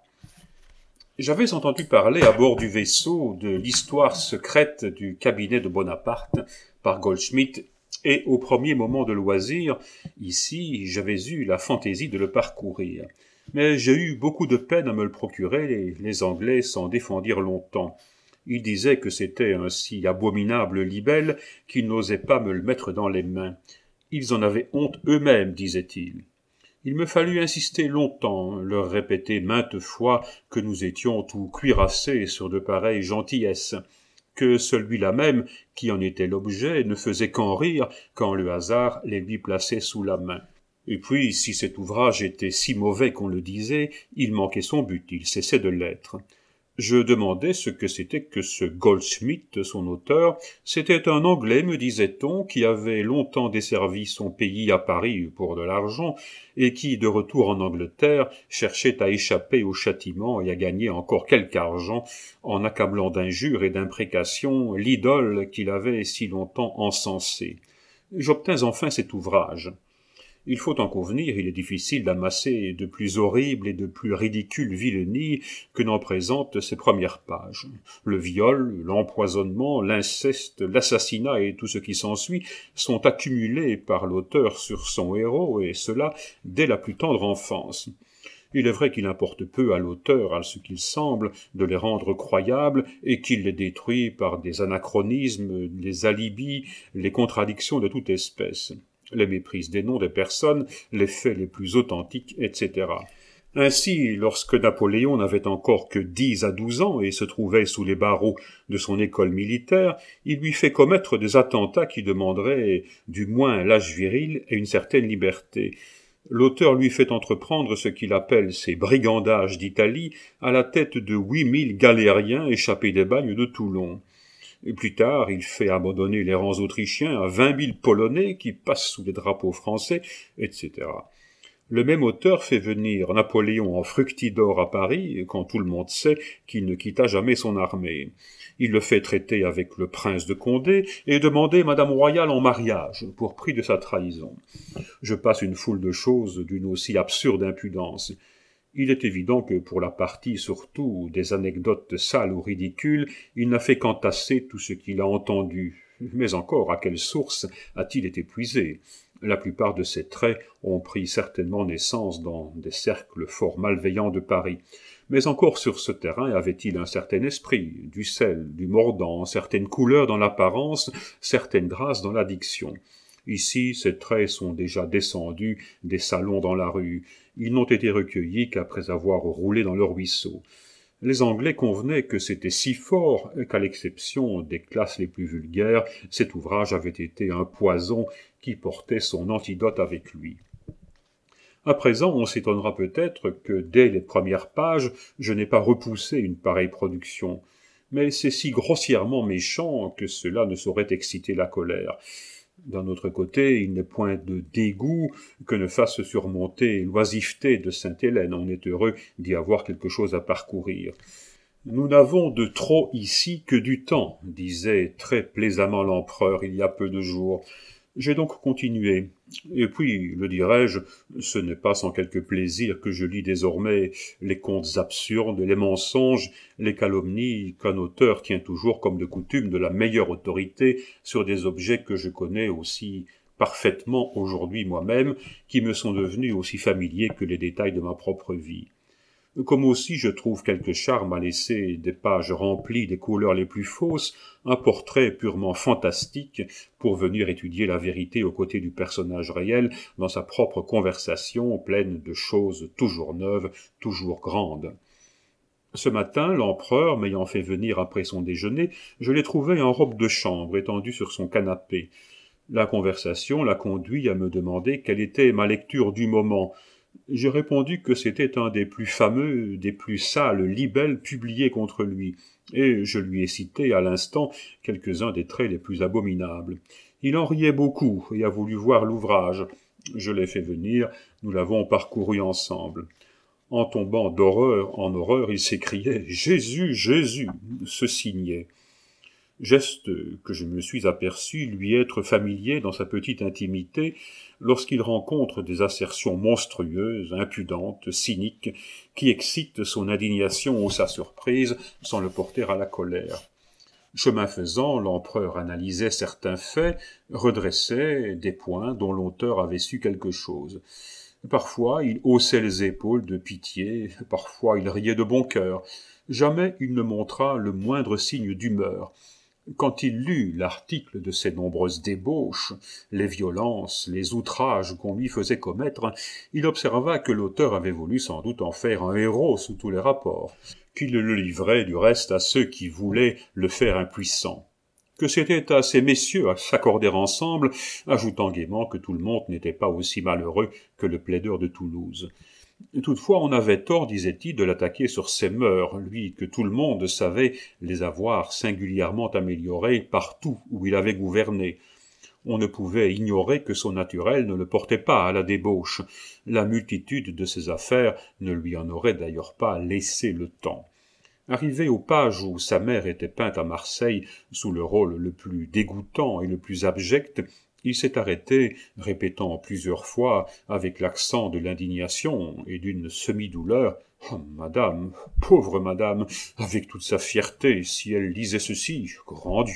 J'avais entendu parler à bord du vaisseau de l'histoire secrète du cabinet de Bonaparte, par Goldschmidt, et au premier moment de loisir, ici, j'avais eu la fantaisie de le parcourir. Mais j'ai eu beaucoup de peine à me le procurer, et les Anglais s'en défendirent longtemps. Ils disaient que c'était un si abominable libelle qu'ils n'osaient pas me le mettre dans les mains. Ils en avaient honte eux-mêmes, disaient-ils. Il me fallut insister longtemps, leur répéter maintes fois que nous étions tout cuirassés sur de pareilles gentillesses, que celui-là même, qui en était l'objet, ne faisait qu'en rire quand le hasard les lui plaçait sous la main. Et puis, si cet ouvrage était si mauvais qu'on le disait, il manquait son but, il cessait de l'être. Je demandais ce que c'était que ce Goldschmidt, son auteur. C'était un Anglais, me disait-on, qui avait longtemps desservi son pays à Paris pour de l'argent, et qui, de retour en Angleterre, cherchait à échapper au châtiment et à gagner encore quelque argent, en accablant d'injures et d'imprécations l'idole qu'il avait si longtemps encensée. J'obtins enfin cet ouvrage. Il faut en convenir, il est difficile d'amasser de plus horrible et de plus ridicule vilenie que n'en présentent ces premières pages. Le viol, l'empoisonnement, l'inceste, l'assassinat et tout ce qui s'ensuit sont accumulés par l'auteur sur son héros, et cela dès la plus tendre enfance. Il est vrai qu'il importe peu à l'auteur, à ce qu'il semble, de les rendre croyables, et qu'il les détruit par des anachronismes, les alibis, les contradictions de toute espèce. Les méprises des noms des personnes, les faits les plus authentiques, et cetera. Ainsi, lorsque Napoléon n'avait encore que dix à douze ans et se trouvait sous les barreaux de son école militaire, il lui fait commettre des attentats qui demanderaient du moins l'âge viril et une certaine liberté. L'auteur lui fait entreprendre ce qu'il appelle ses brigandages d'Italie à la tête de huit mille galériens échappés des bagnes de Toulon. Et plus tard, il fait abandonner les rangs autrichiens à vingt mille Polonais qui passent sous les drapeaux français, et cetera. Le même auteur fait venir Napoléon en fructidor à Paris, quand tout le monde sait qu'il ne quitta jamais son armée. Il le fait traiter avec le prince de Condé et demander Madame Royale en mariage, pour prix de sa trahison. Je passe une foule de choses d'une aussi absurde impudence. Il est évident que pour la partie surtout des anecdotes sales ou ridicules, il n'a fait qu'entasser tout ce qu'il a entendu. Mais encore, à quelle source a-t-il été puisé? La plupart de ces traits ont pris certainement naissance dans des cercles fort malveillants de Paris. Mais encore sur ce terrain avait-il un certain esprit, du sel, du mordant, certaines couleurs dans l'apparence, certaines grâces dans la diction. Ici, ces traits sont déjà descendus des salons dans la rue. Ils n'ont été recueillis qu'après avoir roulé dans le ruisseau. Les Anglais convenaient que c'était si fort qu'à l'exception des classes les plus vulgaires, cet ouvrage avait été un poison qui portait son antidote avec lui. À présent, on s'étonnera peut-être que dès les premières pages, je n'ai pas repoussé une pareille production. Mais c'est si grossièrement méchant que cela ne saurait exciter la colère. D'un autre côté, il n'est point de dégoût que ne fasse surmonter l'oisiveté de Sainte-Hélène. On est heureux d'y avoir quelque chose à parcourir. Nous n'avons de trop ici que du temps, disait très plaisamment l'empereur il y a peu de jours. J'ai donc continué. Et puis, le dirais-je, ce n'est pas sans quelque plaisir que je lis désormais les contes absurdes, les mensonges, les calomnies qu'un auteur tient toujours comme de coutume de la meilleure autorité sur des objets que je connais aussi parfaitement aujourd'hui moi-même, qui me sont devenus aussi familiers que les détails de ma propre vie. Comme aussi je trouve quelque charme à laisser des pages remplies des couleurs les plus fausses, un portrait purement fantastique pour venir étudier la vérité aux côtés du personnage réel dans sa propre conversation pleine de choses toujours neuves, toujours grandes. Ce matin, l'empereur m'ayant fait venir après son déjeuner, je l'ai trouvé en robe de chambre, étendu sur son canapé. La conversation l'a conduit à me demander quelle était ma lecture du moment. J'ai répondu que c'était un des plus fameux, des plus sales libelles publiés contre lui, et je lui ai cité à l'instant quelques-uns des traits les plus abominables. Il en riait beaucoup et a voulu voir l'ouvrage. Je l'ai fait venir, nous l'avons parcouru ensemble. En tombant d'horreur en horreur, il s'écriait « Jésus, Jésus !» se signait. Geste que je me suis aperçu lui être familier dans sa petite intimité lorsqu'il rencontre des assertions monstrueuses, impudentes, cyniques, qui excitent son indignation ou sa surprise sans le porter à la colère. Chemin faisant, l'empereur analysait certains faits, redressait des points dont l'auteur avait su quelque chose. Parfois, il haussait les épaules de pitié, parfois il riait de bon cœur. Jamais il ne montra le moindre signe d'humeur. Quand il lut l'article de ces nombreuses débauches, les violences, les outrages qu'on lui faisait commettre, il observa que l'auteur avait voulu sans doute en faire un héros sous tous les rapports, qu'il le livrait du reste à ceux qui voulaient le faire impuissant, que c'était à ces messieurs à s'accorder ensemble, ajoutant gaiement que tout le monde n'était pas aussi malheureux que le plaideur de Toulouse. Toutefois, on avait tort, disait-il, de l'attaquer sur ses mœurs, lui que tout le monde savait les avoir singulièrement améliorées partout où il avait gouverné. On ne pouvait ignorer que son naturel ne le portait pas à la débauche. La multitude de ses affaires ne lui en aurait d'ailleurs pas laissé le temps. Arrivé aux pages où sa mère était peinte à Marseille sous le rôle le plus dégoûtant et le plus abject, il s'est arrêté, répétant plusieurs fois, avec l'accent de l'indignation et d'une semi-douleur, « Oh, madame, pauvre madame, avec toute sa fierté, si elle lisait ceci, grand Dieu !»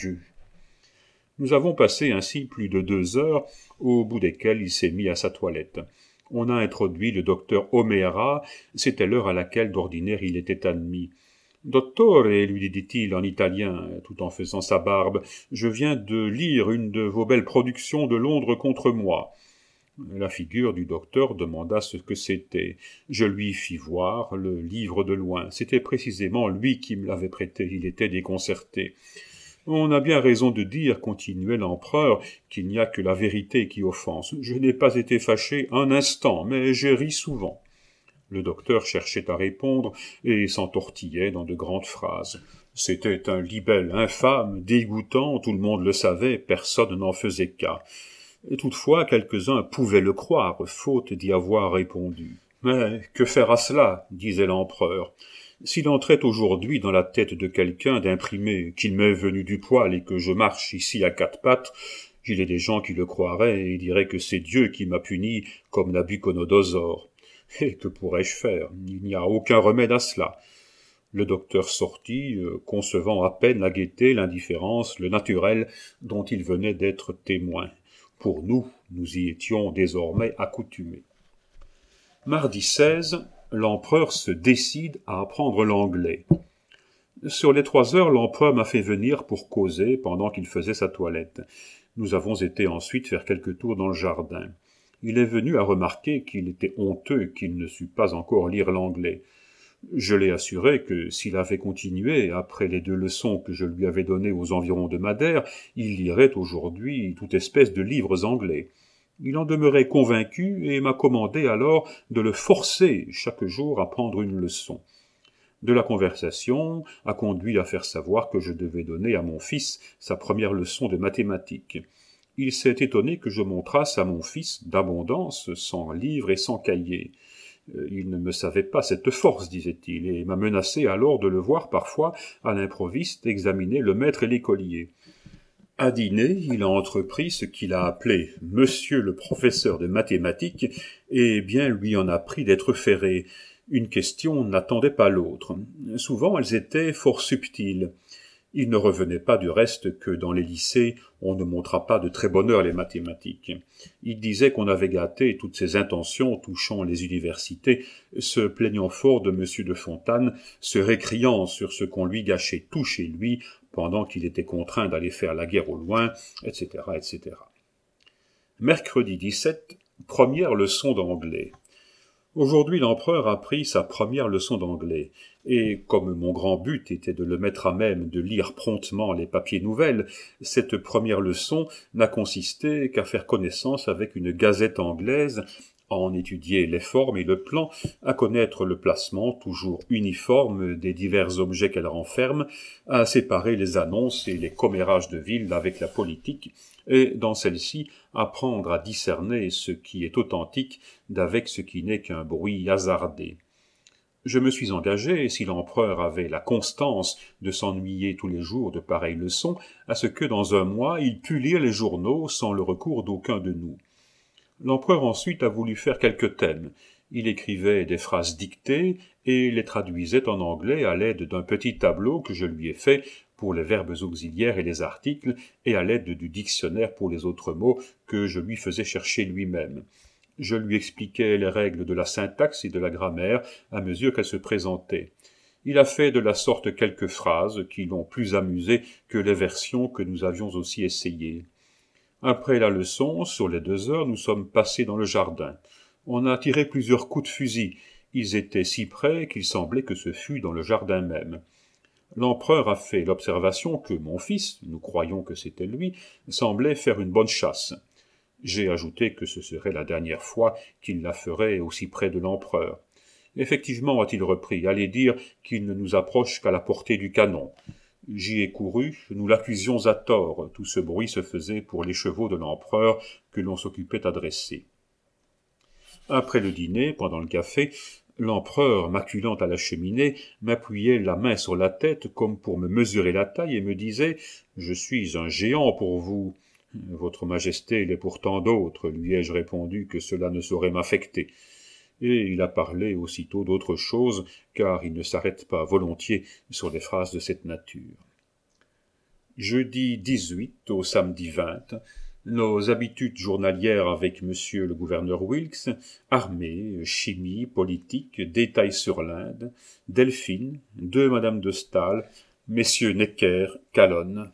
Nous avons passé ainsi plus de deux heures, au bout desquelles il s'est mis à sa toilette. On a introduit le docteur O'Meara, c'était l'heure à laquelle d'ordinaire il était admis. « Dottore, lui dit-il en italien, tout en faisant sa barbe, je viens de lire une de vos belles productions de Londres contre moi. » La figure du docteur demanda ce que c'était. Je lui fis voir le livre de loin. C'était précisément lui qui me l'avait prêté. Il était déconcerté. « On a bien raison de dire, continuait l'empereur, qu'il n'y a que la vérité qui offense. Je n'ai pas été fâché un instant, mais j'ai ri souvent. » Le docteur cherchait à répondre et s'entortillait dans de grandes phrases. C'était un libelle infâme, dégoûtant, tout le monde le savait, personne n'en faisait cas. Et toutefois, quelques-uns pouvaient le croire, faute d'y avoir répondu. « Mais que faire à cela ?» disait l'empereur. « S'il entrait aujourd'hui dans la tête de quelqu'un d'imprimer qu'il m'est venu du poil et que je marche ici à quatre pattes, il y a des gens qui le croiraient et diraient que c'est Dieu qui m'a puni comme Nabuchodonosor. Et que pourrais-je faire? Il n'y a aucun remède à cela. » Le docteur sortit, euh, concevant à peine la gaieté, l'indifférence, le naturel dont il venait d'être témoin. Pour nous, nous y étions désormais accoutumés. Mardi seize, l'empereur se décide à apprendre l'anglais. Sur les trois heures, l'empereur m'a fait venir pour causer pendant qu'il faisait sa toilette. Nous avons été ensuite faire quelques tours dans le jardin. Il est venu à remarquer qu'il était honteux qu'il ne sût pas encore lire l'anglais. Je l'ai assuré que s'il avait continué, après les deux leçons que je lui avais données aux environs de Madère, il lirait aujourd'hui toute espèce de livres anglais. Il en demeurait convaincu et m'a commandé alors de le forcer chaque jour à prendre une leçon. De la conversation a conduit à faire savoir que je devais donner à mon fils sa première leçon de mathématiques. Il s'est étonné que je montrasse à mon fils d'abondance, sans livres et sans cahiers. Il ne me savait pas cette force, disait-il, et m'a menacé alors de le voir parfois, à l'improviste, examiner le maître et l'écolier. À dîner, il a entrepris ce qu'il a appelé « Monsieur le professeur de mathématiques », et bien lui en a pris d'être ferré. Une question n'attendait pas l'autre. Souvent, elles étaient fort subtiles. Il ne revenait pas du reste que dans les lycées, on ne montra pas de très bonne heure les mathématiques. Il disait qu'on avait gâté toutes ses intentions touchant les universités, se plaignant fort de Monsieur de Fontanes, se récriant sur ce qu'on lui gâchait tout chez lui, pendant qu'il était contraint d'aller faire la guerre au loin, et cetera, et cetera. Mercredi dix-sept, première leçon d'anglais. Aujourd'hui, l'empereur a pris sa première leçon d'anglais, et comme mon grand but était de le mettre à même de lire promptement les papiers nouvelles, cette première leçon n'a consisté qu'à faire connaissance avec une gazette anglaise, à en étudier les formes et le plan, à connaître le placement toujours uniforme des divers objets qu'elle renferme, à séparer les annonces et les commérages de ville avec la politique, et dans celle-ci, apprendre à discerner ce qui est authentique d'avec ce qui n'est qu'un bruit hasardé. Je me suis engagé, si l'empereur avait la constance de s'ennuyer tous les jours de pareilles leçons, à ce que dans un mois il pût lire les journaux sans le recours d'aucun de nous. L'empereur ensuite a voulu faire quelques thèmes. Il écrivait des phrases dictées et les traduisait en anglais à l'aide d'un petit tableau que je lui ai fait pour les verbes auxiliaires et les articles, et à l'aide du dictionnaire pour les autres mots que je lui faisais chercher lui-même. Je lui expliquais les règles de la syntaxe et de la grammaire à mesure qu'elles se présentaient. Il a fait de la sorte quelques phrases qui l'ont plus amusé que les versions que nous avions aussi essayées. Après la leçon, sur les deux heures, nous sommes passés dans le jardin. On a tiré plusieurs coups de fusil. Ils étaient si près qu'il semblait que ce fût dans le jardin même. L'empereur a fait l'observation que mon fils, nous croyons que c'était lui, semblait faire une bonne chasse. J'ai ajouté que ce serait la dernière fois qu'il la ferait aussi près de l'empereur. Effectivement, a-t-il repris, allez dire qu'il ne nous approche qu'à la portée du canon. J'y ai couru, nous l'accusions à tort, tout ce bruit se faisait pour les chevaux de l'empereur que l'on s'occupait à dresser. Après le dîner, pendant le café, l'empereur, m'acculant à la cheminée, m'appuyait la main sur la tête comme pour me mesurer la taille et me disait « Je suis un géant pour vous ». « Votre Majesté l'est pour tant d'autres, lui ai-je répondu que cela ne saurait m'affecter. » Et il a parlé aussitôt d'autre chose, car il ne s'arrête pas volontiers sur des phrases de cette nature. Jeudi dix-huit au samedi vingt, nos habitudes journalières avec monsieur le gouverneur Wilkes, armée, chimie, politique, détails sur l'Inde, Delphine, deux madame de Staël, messieurs Necker, Calonne.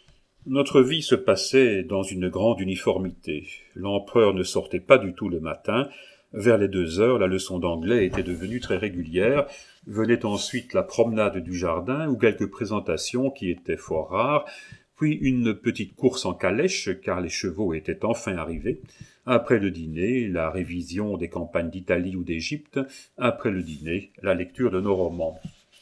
Notre vie se passait dans une grande uniformité. L'empereur ne sortait pas du tout le matin. Vers les deux heures, la leçon d'anglais était devenue très régulière. Venait ensuite la promenade du jardin ou quelques présentations qui étaient fort rares, puis une petite course en calèche, car les chevaux étaient enfin arrivés. Après le dîner, la révision des campagnes d'Italie ou d'Égypte. Après le dîner, la lecture de nos romans.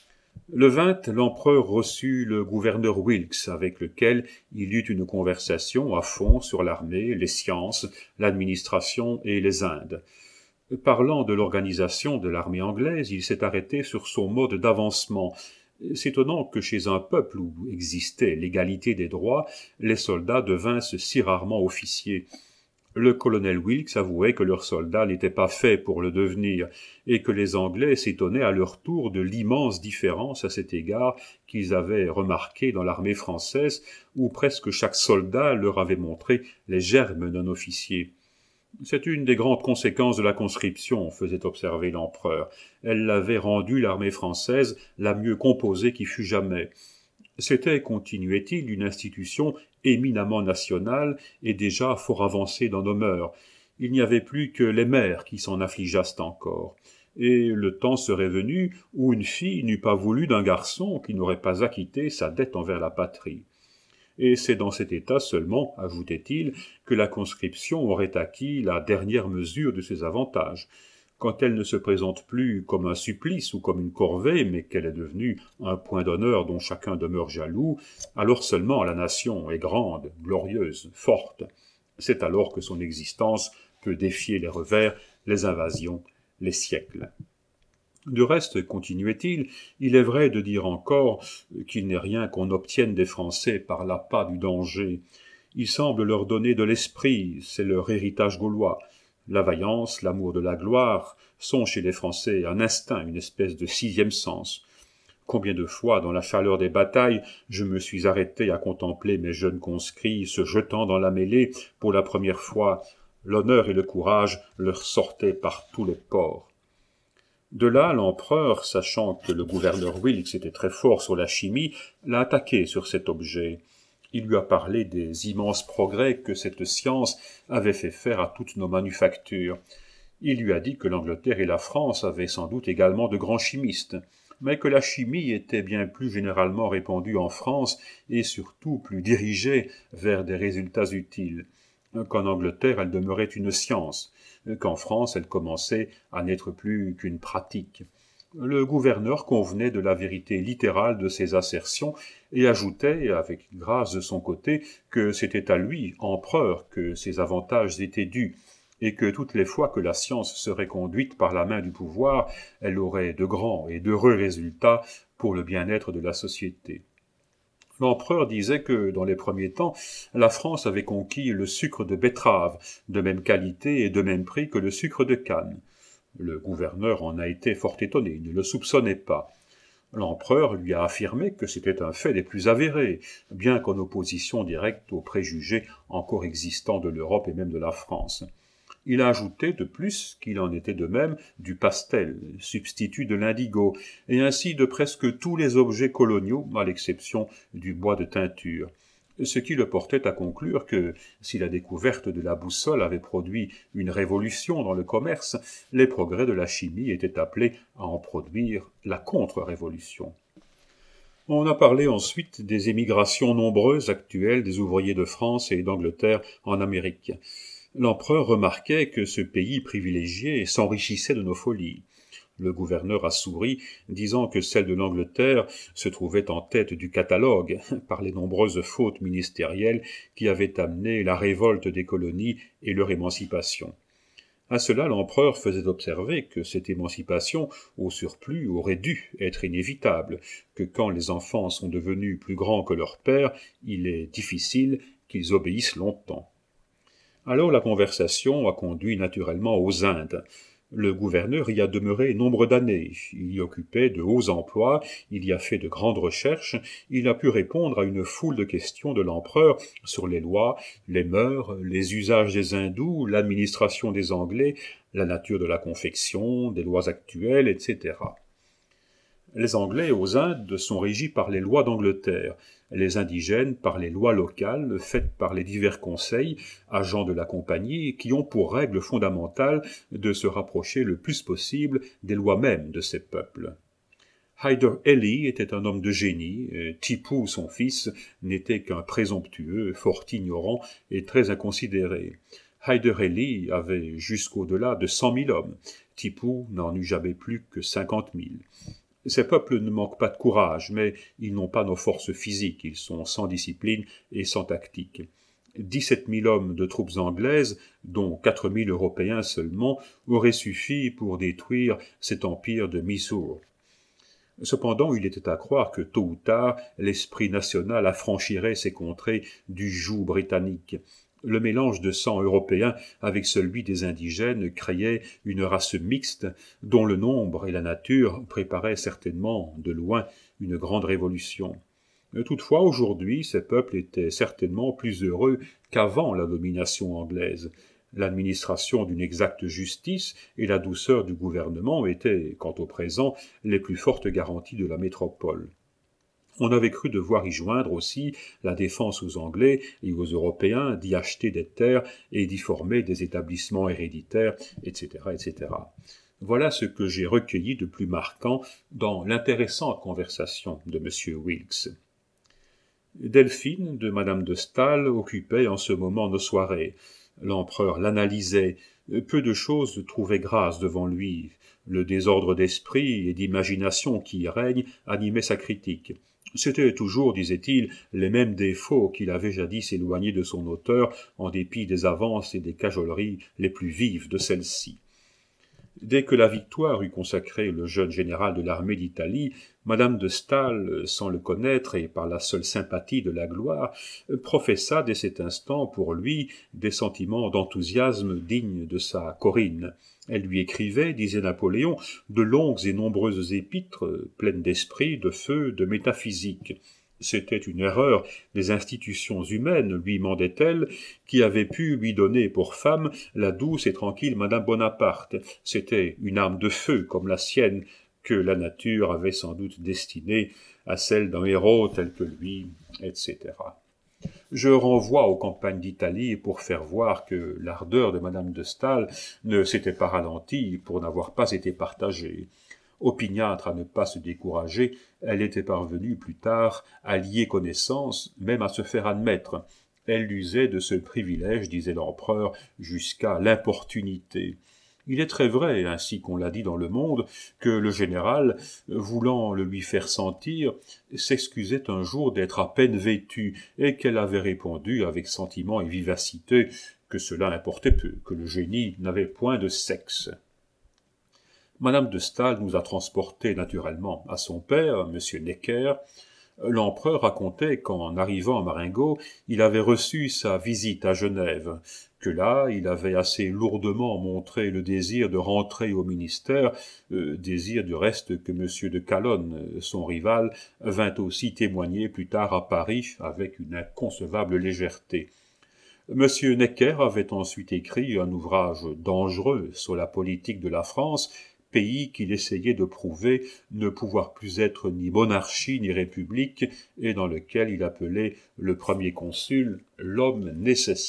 Le vingt, l'empereur reçut le gouverneur Wilkes, avec lequel il eut une conversation à fond sur l'armée, les sciences, l'administration et les Indes. Parlant de l'organisation de l'armée anglaise, il s'est arrêté sur son mode d'avancement. C'est étonnant que chez un peuple où existait l'égalité des droits, les soldats devinssent si rarement officiers. Le colonel Wilkes avouait que leurs soldats n'étaient pas faits pour le devenir, et que les Anglais s'étonnaient à leur tour de l'immense différence à cet égard qu'ils avaient remarquée dans l'armée française, où presque chaque soldat leur avait montré les germes d'un officier. C'est une des grandes conséquences de la conscription, faisait observer l'empereur. Elle l'avait rendue, l'armée française, la mieux composée qui fût jamais. C'était, continuait-il, une institution éminemment nationale et déjà fort avancée dans nos mœurs. Il n'y avait plus que les mères qui s'en affligeassent encore. Et le temps serait venu où une fille n'eût pas voulu d'un garçon qui n'aurait pas acquitté sa dette envers la patrie. Et c'est dans cet état seulement, ajoutait-il, que la conscription aurait acquis la dernière mesure de ses avantages. Quand elle ne se présente plus comme un supplice ou comme une corvée, mais qu'elle est devenue un point d'honneur dont chacun demeure jaloux, alors seulement la nation est grande, glorieuse, forte. C'est alors que son existence peut défier les revers, les invasions les siècles. Du reste, continuait-il, il est vrai de dire encore qu'il n'est rien qu'on obtienne des Français par l'appât du danger. Il semble leur donner de l'esprit, c'est leur héritage gaulois. La vaillance, l'amour de la gloire sont chez les Français un instinct, une espèce de sixième sens. Combien de fois, dans la chaleur des batailles, je me suis arrêté à contempler mes jeunes conscrits se jetant dans la mêlée pour la première fois. L'honneur et le courage leur sortaient par tous les pores. De là, l'empereur, sachant que le gouverneur Wilkes était très fort sur la chimie, l'a attaqué sur cet objet. Il lui a parlé des immenses progrès que cette science avait fait faire à toutes nos manufactures. Il lui a dit que l'Angleterre et la France avaient sans doute également de grands chimistes, mais que la chimie était bien plus généralement répandue en France et surtout plus dirigée vers des résultats utiles. Qu'en Angleterre, elle demeurait une science, qu'en France, elle commençait à n'être plus qu'une pratique. Le gouverneur convenait de la vérité littérale de ces assertions et ajoutait, avec grâce de son côté, que c'était à lui, empereur, que ces avantages étaient dus, et que toutes les fois que la science serait conduite par la main du pouvoir, elle aurait de grands et d'heureux résultats pour le bien-être de la société. L'empereur disait que, dans les premiers temps, la France avait conquis le sucre de betterave, de même qualité et de même prix que le sucre de canne. Le gouverneur en a été fort étonné, il ne le soupçonnait pas. L'empereur lui a affirmé que c'était un fait des plus avérés, bien qu'en opposition directe aux préjugés encore existants de l'Europe et même de la France. Il a ajouté de plus qu'il en était de même du pastel, substitut de l'indigo, et ainsi de presque tous les objets coloniaux, à l'exception du bois de teinture. Ce qui le portait à conclure que, si la découverte de la boussole avait produit une révolution dans le commerce, les progrès de la chimie étaient appelés à en produire la contre-révolution. On a parlé ensuite des émigrations nombreuses actuelles des ouvriers de France et d'Angleterre en Amérique. L'empereur remarquait que ce pays privilégié s'enrichissait de nos folies. Le gouverneur a souri, disant que celle de l'Angleterre se trouvait en tête du catalogue par les nombreuses fautes ministérielles qui avaient amené la révolte des colonies et leur émancipation. À cela, l'empereur faisait observer que cette émancipation, au surplus, aurait dû être inévitable, que quand les enfants sont devenus plus grands que leur père, il est difficile qu'ils obéissent longtemps. Alors la conversation a conduit naturellement aux Indes. Le gouverneur y a demeuré nombre d'années, il y occupait de hauts emplois, il y a fait de grandes recherches, il a pu répondre à une foule de questions de l'empereur sur les lois, les mœurs, les usages des hindous, l'administration des Anglais, la nature de la confection, des lois actuelles, et cetera. Les Anglais aux Indes sont régis par les lois d'Angleterre, les indigènes par les lois locales faites par les divers conseils, agents de la compagnie, qui ont pour règle fondamentale de se rapprocher le plus possible des lois mêmes de ces peuples. Hyder Ali était un homme de génie, et Tippoo, son fils, n'était qu'un présomptueux, fort ignorant et très inconsidéré. Hyder Ali avait jusqu'au-delà de cent mille hommes, Tippoo n'en eut jamais plus que cinquante mille. Ces peuples ne manquent pas de courage, mais ils n'ont pas nos forces physiques, ils sont sans discipline et sans tactique. dix-sept mille hommes de troupes anglaises, dont quatre mille Européens seulement, auraient suffi pour détruire cet empire de Mysore. Cependant, il était à croire que tôt ou tard, l'esprit national affranchirait ces contrées du joug britannique. Le mélange de sang européen avec celui des indigènes créait une race mixte dont le nombre et la nature préparaient certainement de loin une grande révolution. Toutefois, aujourd'hui, ces peuples étaient certainement plus heureux qu'avant la domination anglaise. L'administration d'une exacte justice et la douceur du gouvernement étaient, quant au présent, les plus fortes garanties de la métropole. On avait cru devoir y joindre aussi la défense aux Anglais et aux Européens d'y acheter des terres et d'y former des établissements héréditaires, et cetera, et cetera. Voilà ce que j'ai recueilli de plus marquant dans l'intéressante conversation de M. Wilkes. Delphine, de Madame de Staël, occupait en ce moment nos soirées. L'empereur l'analysait. Peu de choses trouvaient grâce devant lui. Le désordre d'esprit et d'imagination qui y règne animait sa critique. C'étaient toujours, disait-il, les mêmes défauts qu'il avait jadis éloignés de son auteur, en dépit des avances et des cajoleries les plus vives de celle-ci. Dès que la victoire eut consacré le jeune général de l'armée d'Italie, madame de Staël, sans le connaître et par la seule sympathie de la gloire, professa dès cet instant pour lui des sentiments d'enthousiasme dignes de sa Corinne. Elle lui écrivait, disait Napoléon, de longues et nombreuses épîtres, pleines d'esprit, de feu, de métaphysique. C'était une erreur des institutions humaines, lui mandait-elle, qui avait pu lui donner pour femme la douce et tranquille madame Bonaparte. C'était une arme de feu, comme la sienne, que la nature avait sans doute destinée à celle d'un héros tel que lui, et cetera. Je renvoie aux campagnes d'Italie pour faire voir que l'ardeur de madame de Staël ne s'était pas ralentie pour n'avoir pas été partagée. Opiniâtre à ne pas se décourager, elle était parvenue plus tard à lier connaissance, même à se faire admettre. Elle usait de ce privilège, disait l'empereur, jusqu'à l'importunité. Il est très vrai, ainsi qu'on l'a dit dans Le Monde, que le général, voulant le lui faire sentir, s'excusait un jour d'être à peine vêtu, et qu'elle avait répondu avec sentiment et vivacité que cela importait peu, que le génie n'avait point de sexe. Madame de Staël nous a transportés naturellement à son père, M. Necker. L'empereur racontait qu'en arrivant à Marengo, il avait reçu sa visite à Genève, que là, il avait assez lourdement montré le désir de rentrer au ministère, euh, désir du reste que M. de Calonne, son rival, vint aussi témoigner plus tard à Paris avec une inconcevable légèreté. M. Necker avait ensuite écrit un ouvrage dangereux sur la politique de la France, pays qu'il essayait de prouver ne pouvoir plus être ni monarchie ni république, et dans lequel il appelait le premier consul « l'homme nécessaire ».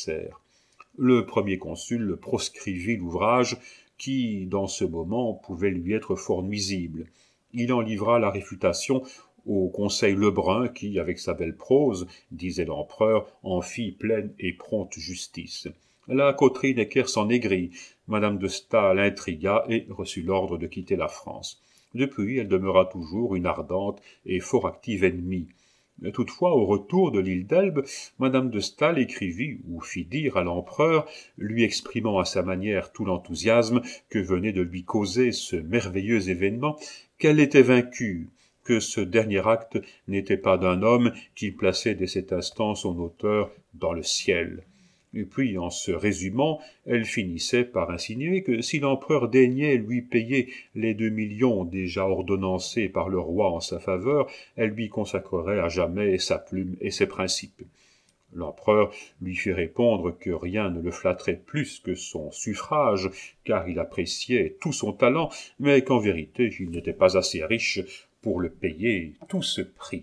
Le premier consul proscrivit l'ouvrage qui, dans ce moment, pouvait lui être fort nuisible. Il en livra la réfutation au conseil Lebrun qui, avec sa belle prose, disait l'empereur, en fit pleine et prompte justice. La coterie Necker s'enégrit. Madame de Staël intrigua et reçut l'ordre de quitter la France. Depuis, elle demeura toujours une ardente et fort active ennemie. Toutefois, au retour de l'île d'Elbe, madame de Staël écrivit ou fit dire à l'empereur, lui exprimant à sa manière tout l'enthousiasme que venait de lui causer ce merveilleux événement, qu'elle était vaincue, que ce dernier acte n'était pas d'un homme qui plaçait dès cet instant son auteur dans le ciel. Et puis, en se résumant, elle finissait par insinuer que si l'empereur daignait lui payer les deux millions déjà ordonnancés par le roi en sa faveur, elle lui consacrerait à jamais sa plume et ses principes. L'empereur lui fit répondre que rien ne le flatterait plus que son suffrage, car il appréciait tout son talent, mais qu'en vérité il n'était pas assez riche pour le payer tout ce prix.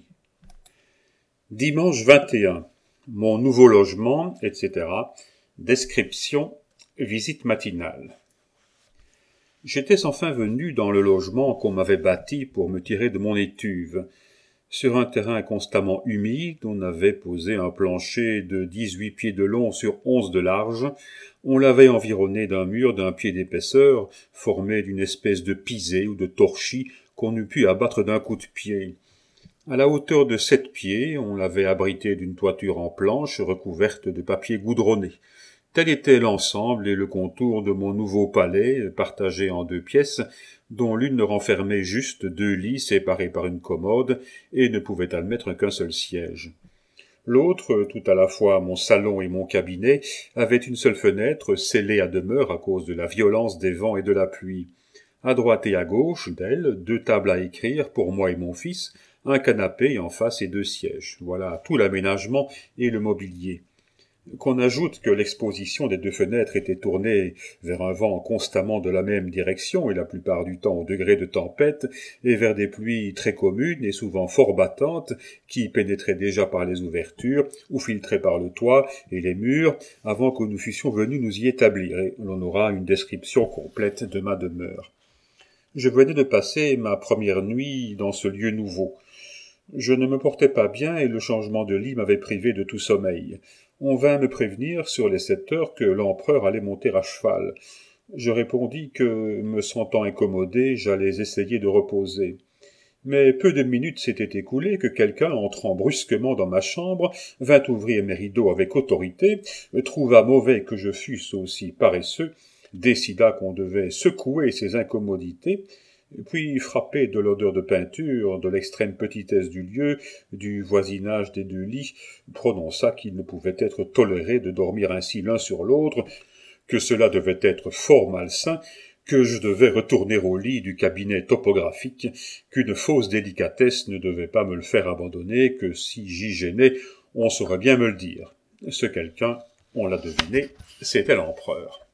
Dimanche vingt et un. Mon nouveau logement, et cetera. Description, visite matinale. J'étais enfin venu dans le logement qu'on m'avait bâti pour me tirer de mon étuve. Sur un terrain constamment humide, on avait posé un plancher de dix-huit pieds de long sur onze de large. On l'avait environné d'un mur d'un pied d'épaisseur, formé d'une espèce de pisé ou de torchis qu'on eût pu abattre d'un coup de pied. À la hauteur de sept pieds, on l'avait abrité d'une toiture en planche recouverte de papier goudronné. Tel était l'ensemble et le contour de mon nouveau palais, partagé en deux pièces, dont l'une renfermait juste deux lits séparés par une commode et ne pouvait admettre qu'un seul siège. L'autre, tout à la fois mon salon et mon cabinet, avait une seule fenêtre scellée à demeure à cause de la violence des vents et de la pluie. À droite et à gauche d'elle, deux tables à écrire pour moi et mon fils, un canapé en face et deux sièges. Voilà tout l'aménagement et le mobilier. Qu'on ajoute que l'exposition des deux fenêtres était tournée vers un vent constamment de la même direction et la plupart du temps au degré de tempête, et vers des pluies très communes et souvent fort battantes qui pénétraient déjà par les ouvertures ou filtraient par le toit et les murs avant que nous fussions venus nous y établir, et l'on aura une description complète de ma demeure. Je venais de passer ma première nuit dans ce lieu nouveau. Je ne me portais pas bien et le changement de lit m'avait privé de tout sommeil. On vint me prévenir sur les sept heures que l'empereur allait monter à cheval. Je répondis que, me sentant incommodé, j'allais essayer de reposer. Mais peu de minutes s'étaient écoulées que quelqu'un, entrant brusquement dans ma chambre, vint ouvrir mes rideaux avec autorité, trouva mauvais que je fusse aussi paresseux, décida qu'on devait secouer ces incommodités, puis frappé de l'odeur de peinture, de l'extrême petitesse du lieu, du voisinage des deux lits, prononça qu'il ne pouvait être toléré de dormir ainsi l'un sur l'autre, que cela devait être fort malsain, que je devais retourner au lit du cabinet topographique, qu'une fausse délicatesse ne devait pas me le faire abandonner, que si j'y gênais, on saurait bien me le dire. Ce quelqu'un, on l'a deviné, c'était l'empereur.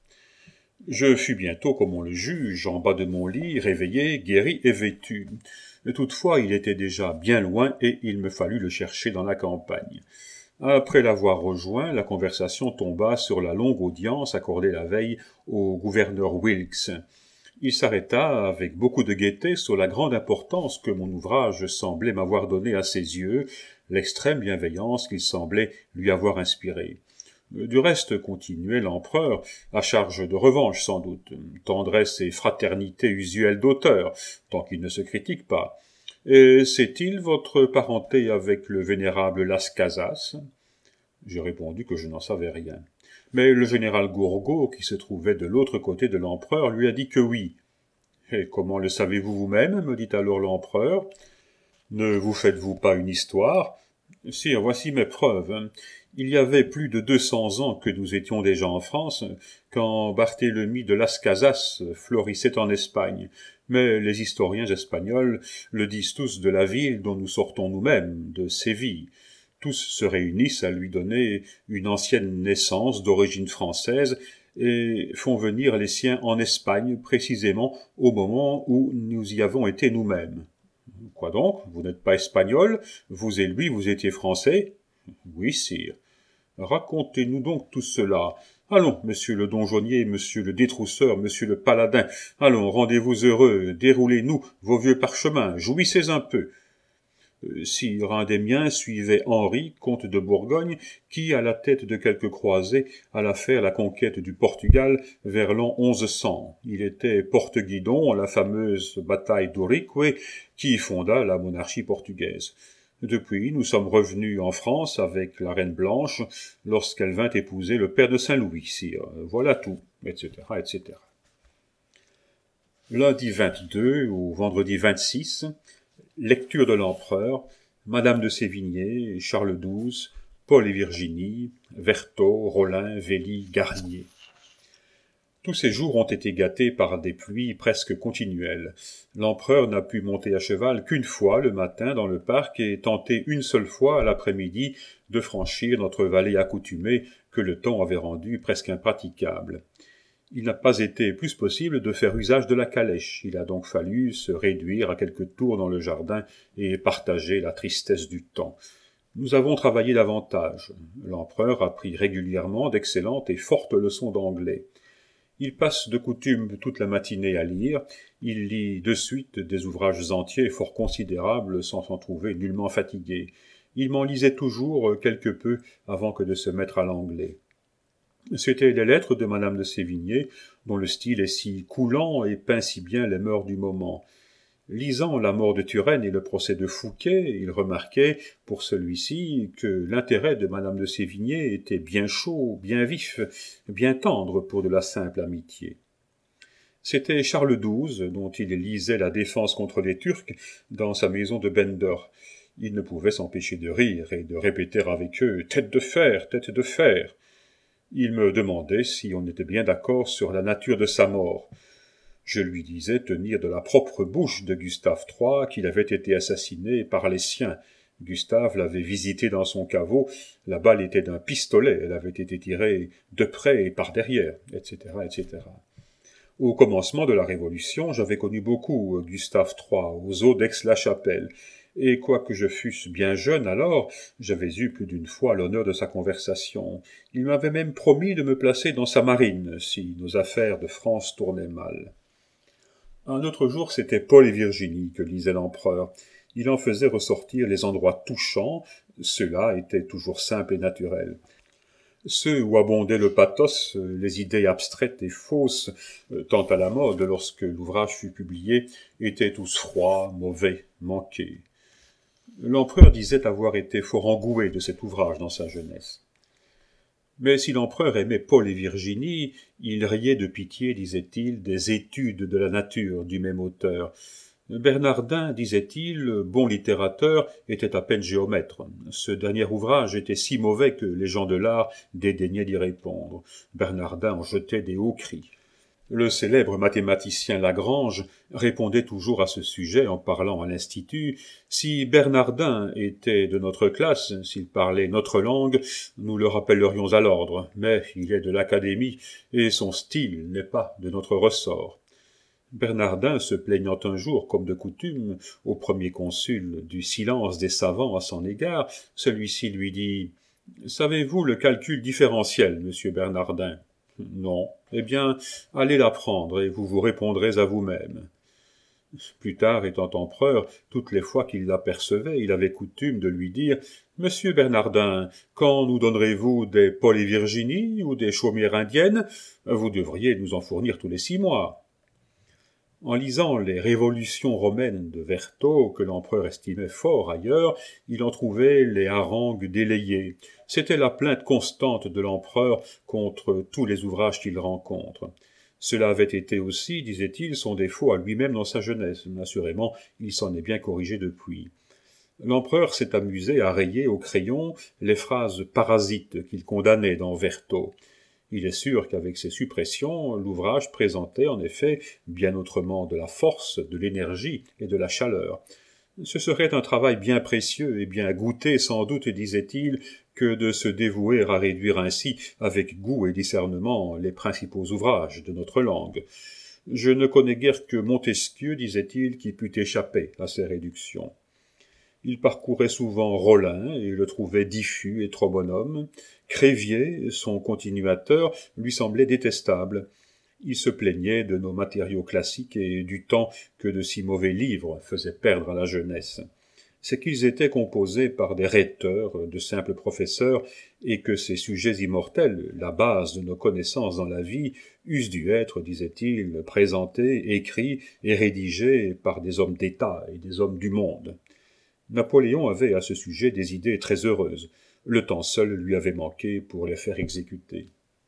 Je fus bientôt, comme on le juge, en bas de mon lit, réveillé, guéri et vêtu. Toutefois, il était déjà bien loin et il me fallut le chercher dans la campagne. Après l'avoir rejoint, la conversation tomba sur la longue audience accordée la veille au gouverneur Wilkes. Il s'arrêta avec beaucoup de gaieté sur la grande importance que mon ouvrage semblait m'avoir donnée à ses yeux, l'extrême bienveillance qu'il semblait lui avoir inspirée. Du reste, continuait l'empereur, à charge de revanche sans doute, tendresse et fraternité usuelle d'auteur, tant qu'il ne se critique pas. Et sait-il votre parenté avec le vénérable Las Casas? J'ai répondu que je n'en savais rien. Mais le général Gourgaud, qui se trouvait de l'autre côté de l'empereur, lui a dit que oui. « Et comment le savez-vous vous-même » me dit alors l'empereur. « Ne vous faites-vous pas une histoire ?»« Sire, voici mes preuves. Il y avait plus de deux cents ans que nous étions déjà en France, quand Barthélemy de Las Casas florissait en Espagne. Mais les historiens espagnols le disent tous de la ville dont nous sortons nous-mêmes, de Séville. Tous se réunissent à lui donner une ancienne naissance d'origine française et font venir les siens en Espagne, précisément au moment où nous y avons été nous-mêmes. « Quoi donc? Vous n'êtes pas espagnol? Vous et lui, vous étiez français? »« Oui, sire. »« Racontez-nous donc tout cela. Allons, monsieur le donjonnier, monsieur le détrousseur, monsieur le paladin, allons, rendez-vous heureux, déroulez-nous vos vieux parchemins, jouissez un peu. » Sire, un des miens suivait Henri, comte de Bourgogne, qui, à la tête de quelques croisés, alla faire la conquête du Portugal vers l'an onze cents. Il était porte-guidon à la fameuse bataille d'Urique, qui fonda la monarchie portugaise. Depuis, nous sommes revenus en France avec la Reine Blanche, lorsqu'elle vint épouser le père de Saint-Louis, sire. Voilà tout, et cetera, et cetera. Lundi vingt-deux au vendredi vingt-six, lecture de l'empereur, Madame de Sévigné, Charles douze, Paul et Virginie, Vertot, Rollin, Vély, Garnier. Tous ces jours ont été gâtés par des pluies presque continuelles. L'empereur n'a pu monter à cheval qu'une fois le matin dans le parc et tenté une seule fois à l'après-midi de franchir notre vallée accoutumée que le temps avait rendue presque impraticable. Il n'a pas été plus possible de faire usage de la calèche. Il a donc fallu se réduire à quelques tours dans le jardin et partager la tristesse du temps. Nous avons travaillé davantage. L'empereur a pris régulièrement d'excellentes et fortes leçons d'anglais. Il passe de coutume toute la matinée à lire. Il lit de suite des ouvrages entiers fort considérables sans s'en trouver nullement fatigué. Il m'en lisait toujours quelque peu avant que de se mettre à l'anglais. C'étaient les lettres de Madame de Sévigné, dont le style est si coulant et peint si bien les mœurs du moment. Lisant la mort de Turenne et le procès de Fouquet, il remarquait, pour celui-ci, que l'intérêt de Madame de Sévigné était bien chaud, bien vif, bien tendre pour de la simple amitié. C'était Charles douze, dont il lisait la défense contre les Turcs dans sa maison de Bender. Il ne pouvait s'empêcher de rire et de répéter avec eux « Tête de fer, tête de fer !» Il me demandait si on était bien d'accord sur la nature de sa mort. Je lui disais tenir de la propre bouche de Gustave trois qu'il avait été assassiné par les siens. Gustave l'avait visité dans son caveau, la balle était d'un pistolet, elle avait été tirée de près et par derrière, et cetera, et cetera. Au commencement de la Révolution, j'avais connu beaucoup Gustave trois aux eaux d'Aix-la-Chapelle, et quoique je fusse bien jeune alors, j'avais eu plus d'une fois l'honneur de sa conversation. Il m'avait même promis de me placer dans sa marine, si nos affaires de France tournaient mal. Un autre jour, c'était Paul et Virginie que lisait l'empereur. Il en faisait ressortir les endroits touchants, ceux-là étaient toujours simples et naturels. Ceux où abondait le pathos, les idées abstraites et fausses, tant à la mode lorsque l'ouvrage fut publié, étaient tous froids, mauvais, manqués. L'empereur disait avoir été fort engoué de cet ouvrage dans sa jeunesse. Mais si l'empereur aimait Paul et Virginie, il riait de pitié, disait-il, des études de la nature du même auteur. Bernardin, disait-il, bon littérateur, était à peine géomètre. Ce dernier ouvrage était si mauvais que les gens de l'art dédaignaient d'y répondre. Bernardin en jetait des hauts cris. Le célèbre mathématicien Lagrange répondait toujours à ce sujet en parlant à l'Institut. Si Bernardin était de notre classe, s'il parlait notre langue, nous le rappellerions à l'ordre, mais il est de l'Académie et son style n'est pas de notre ressort. Bernardin, se plaignant un jour, comme de coutume, au premier consul du silence des savants à son égard, celui-ci lui dit « Savez-vous le calcul différentiel, monsieur Bernardin ?»« Non. Eh bien, allez l'apprendre et vous vous répondrez à vous-même. » Plus tard, étant empereur, toutes les fois qu'il l'apercevait, il avait coutume de lui dire « Monsieur Bernardin, quand nous donnerez-vous des Paul et Virginie ou des chaumières indiennes? Vous devriez nous en fournir tous les six mois. » En lisant les Révolutions romaines de Vertot, que l'empereur estimait fort ailleurs, il en trouvait les harangues délayées. C'était la plainte constante de l'empereur contre tous les ouvrages qu'il rencontre. Cela avait été aussi, disait-il, son défaut à lui-même dans sa jeunesse. Assurément, il s'en est bien corrigé depuis. L'empereur s'est amusé à rayer au crayon les phrases parasites qu'il condamnait dans Vertot. Il est sûr qu'avec ces suppressions, l'ouvrage présentait en effet bien autrement de la force, de l'énergie et de la chaleur. Ce serait un travail bien précieux et bien goûté sans doute, disait-il, que de se dévouer à réduire ainsi avec goût et discernement les principaux ouvrages de notre langue. Je ne connais guère que Montesquieu, disait-il, qui put échapper à ces réductions. Il parcourait souvent Rollin et le trouvait diffus et trop bonhomme. Crévier, son continuateur, lui semblait détestable. Il se plaignait de nos matériaux classiques et du temps que de si mauvais livres faisaient perdre à la jeunesse. C'est qu'ils étaient composés par des rhéteurs, de simples professeurs, et que ces sujets immortels, la base de nos connaissances dans la vie, eussent dû être, disait-il, présentés, écrits et rédigés par des hommes d'État et des hommes du monde. Napoléon avait à ce sujet des idées très heureuses. Le temps seul lui avait manqué pour les faire exécuter.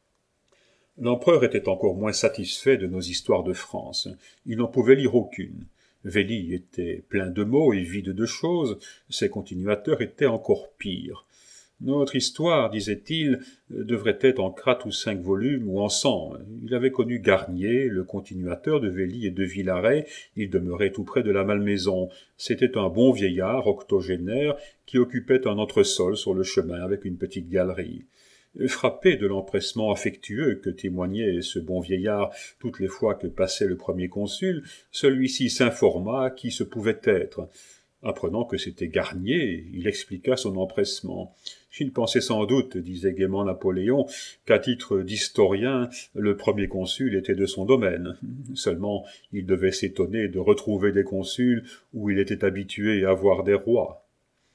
L'empereur était encore moins satisfait de nos histoires de France. Il n'en pouvait lire aucune. Vély était plein de mots et vide de choses. Ses continuateurs étaient encore pires. Notre histoire, disait-il, devrait être en quatre ou cinq volumes ou en cent. Il avait connu Garnier, le continuateur de Vély et de Villaret. Il demeurait tout près de la Malmaison. C'était un bon vieillard, octogénaire, qui occupait un entresol sur le chemin avec une petite galerie. Frappé de l'empressement affectueux que témoignait ce bon vieillard toutes les fois que passait le premier consul, celui-ci s'informa qui ce pouvait être. Apprenant que c'était Garnier, il expliqua son empressement. Il pensait sans doute, disait gaiement Napoléon, qu'à titre d'historien, le premier consul était de son domaine. Seulement, il devait s'étonner de retrouver des consuls où il était habitué à voir des rois.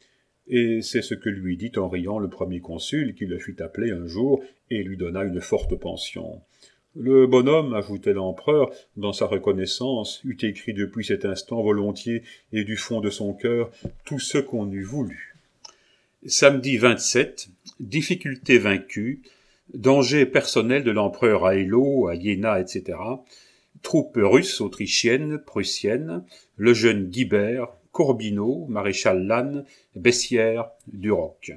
Et c'est ce que lui dit en riant le premier consul, qui le fut appelé un jour et lui donna une forte pension. Le bonhomme, ajoutait l'empereur, dans sa reconnaissance, eût écrit depuis cet instant volontiers et du fond de son cœur tout ce qu'on eût voulu. Samedi vingt-sept, difficultés vaincues, danger personnel de l'empereur à Eylau, à Iéna, et cetera, troupes russes, autrichiennes, prussiennes, le jeune Guibert, Corbineau, maréchal Lannes, Bessières, Duroc.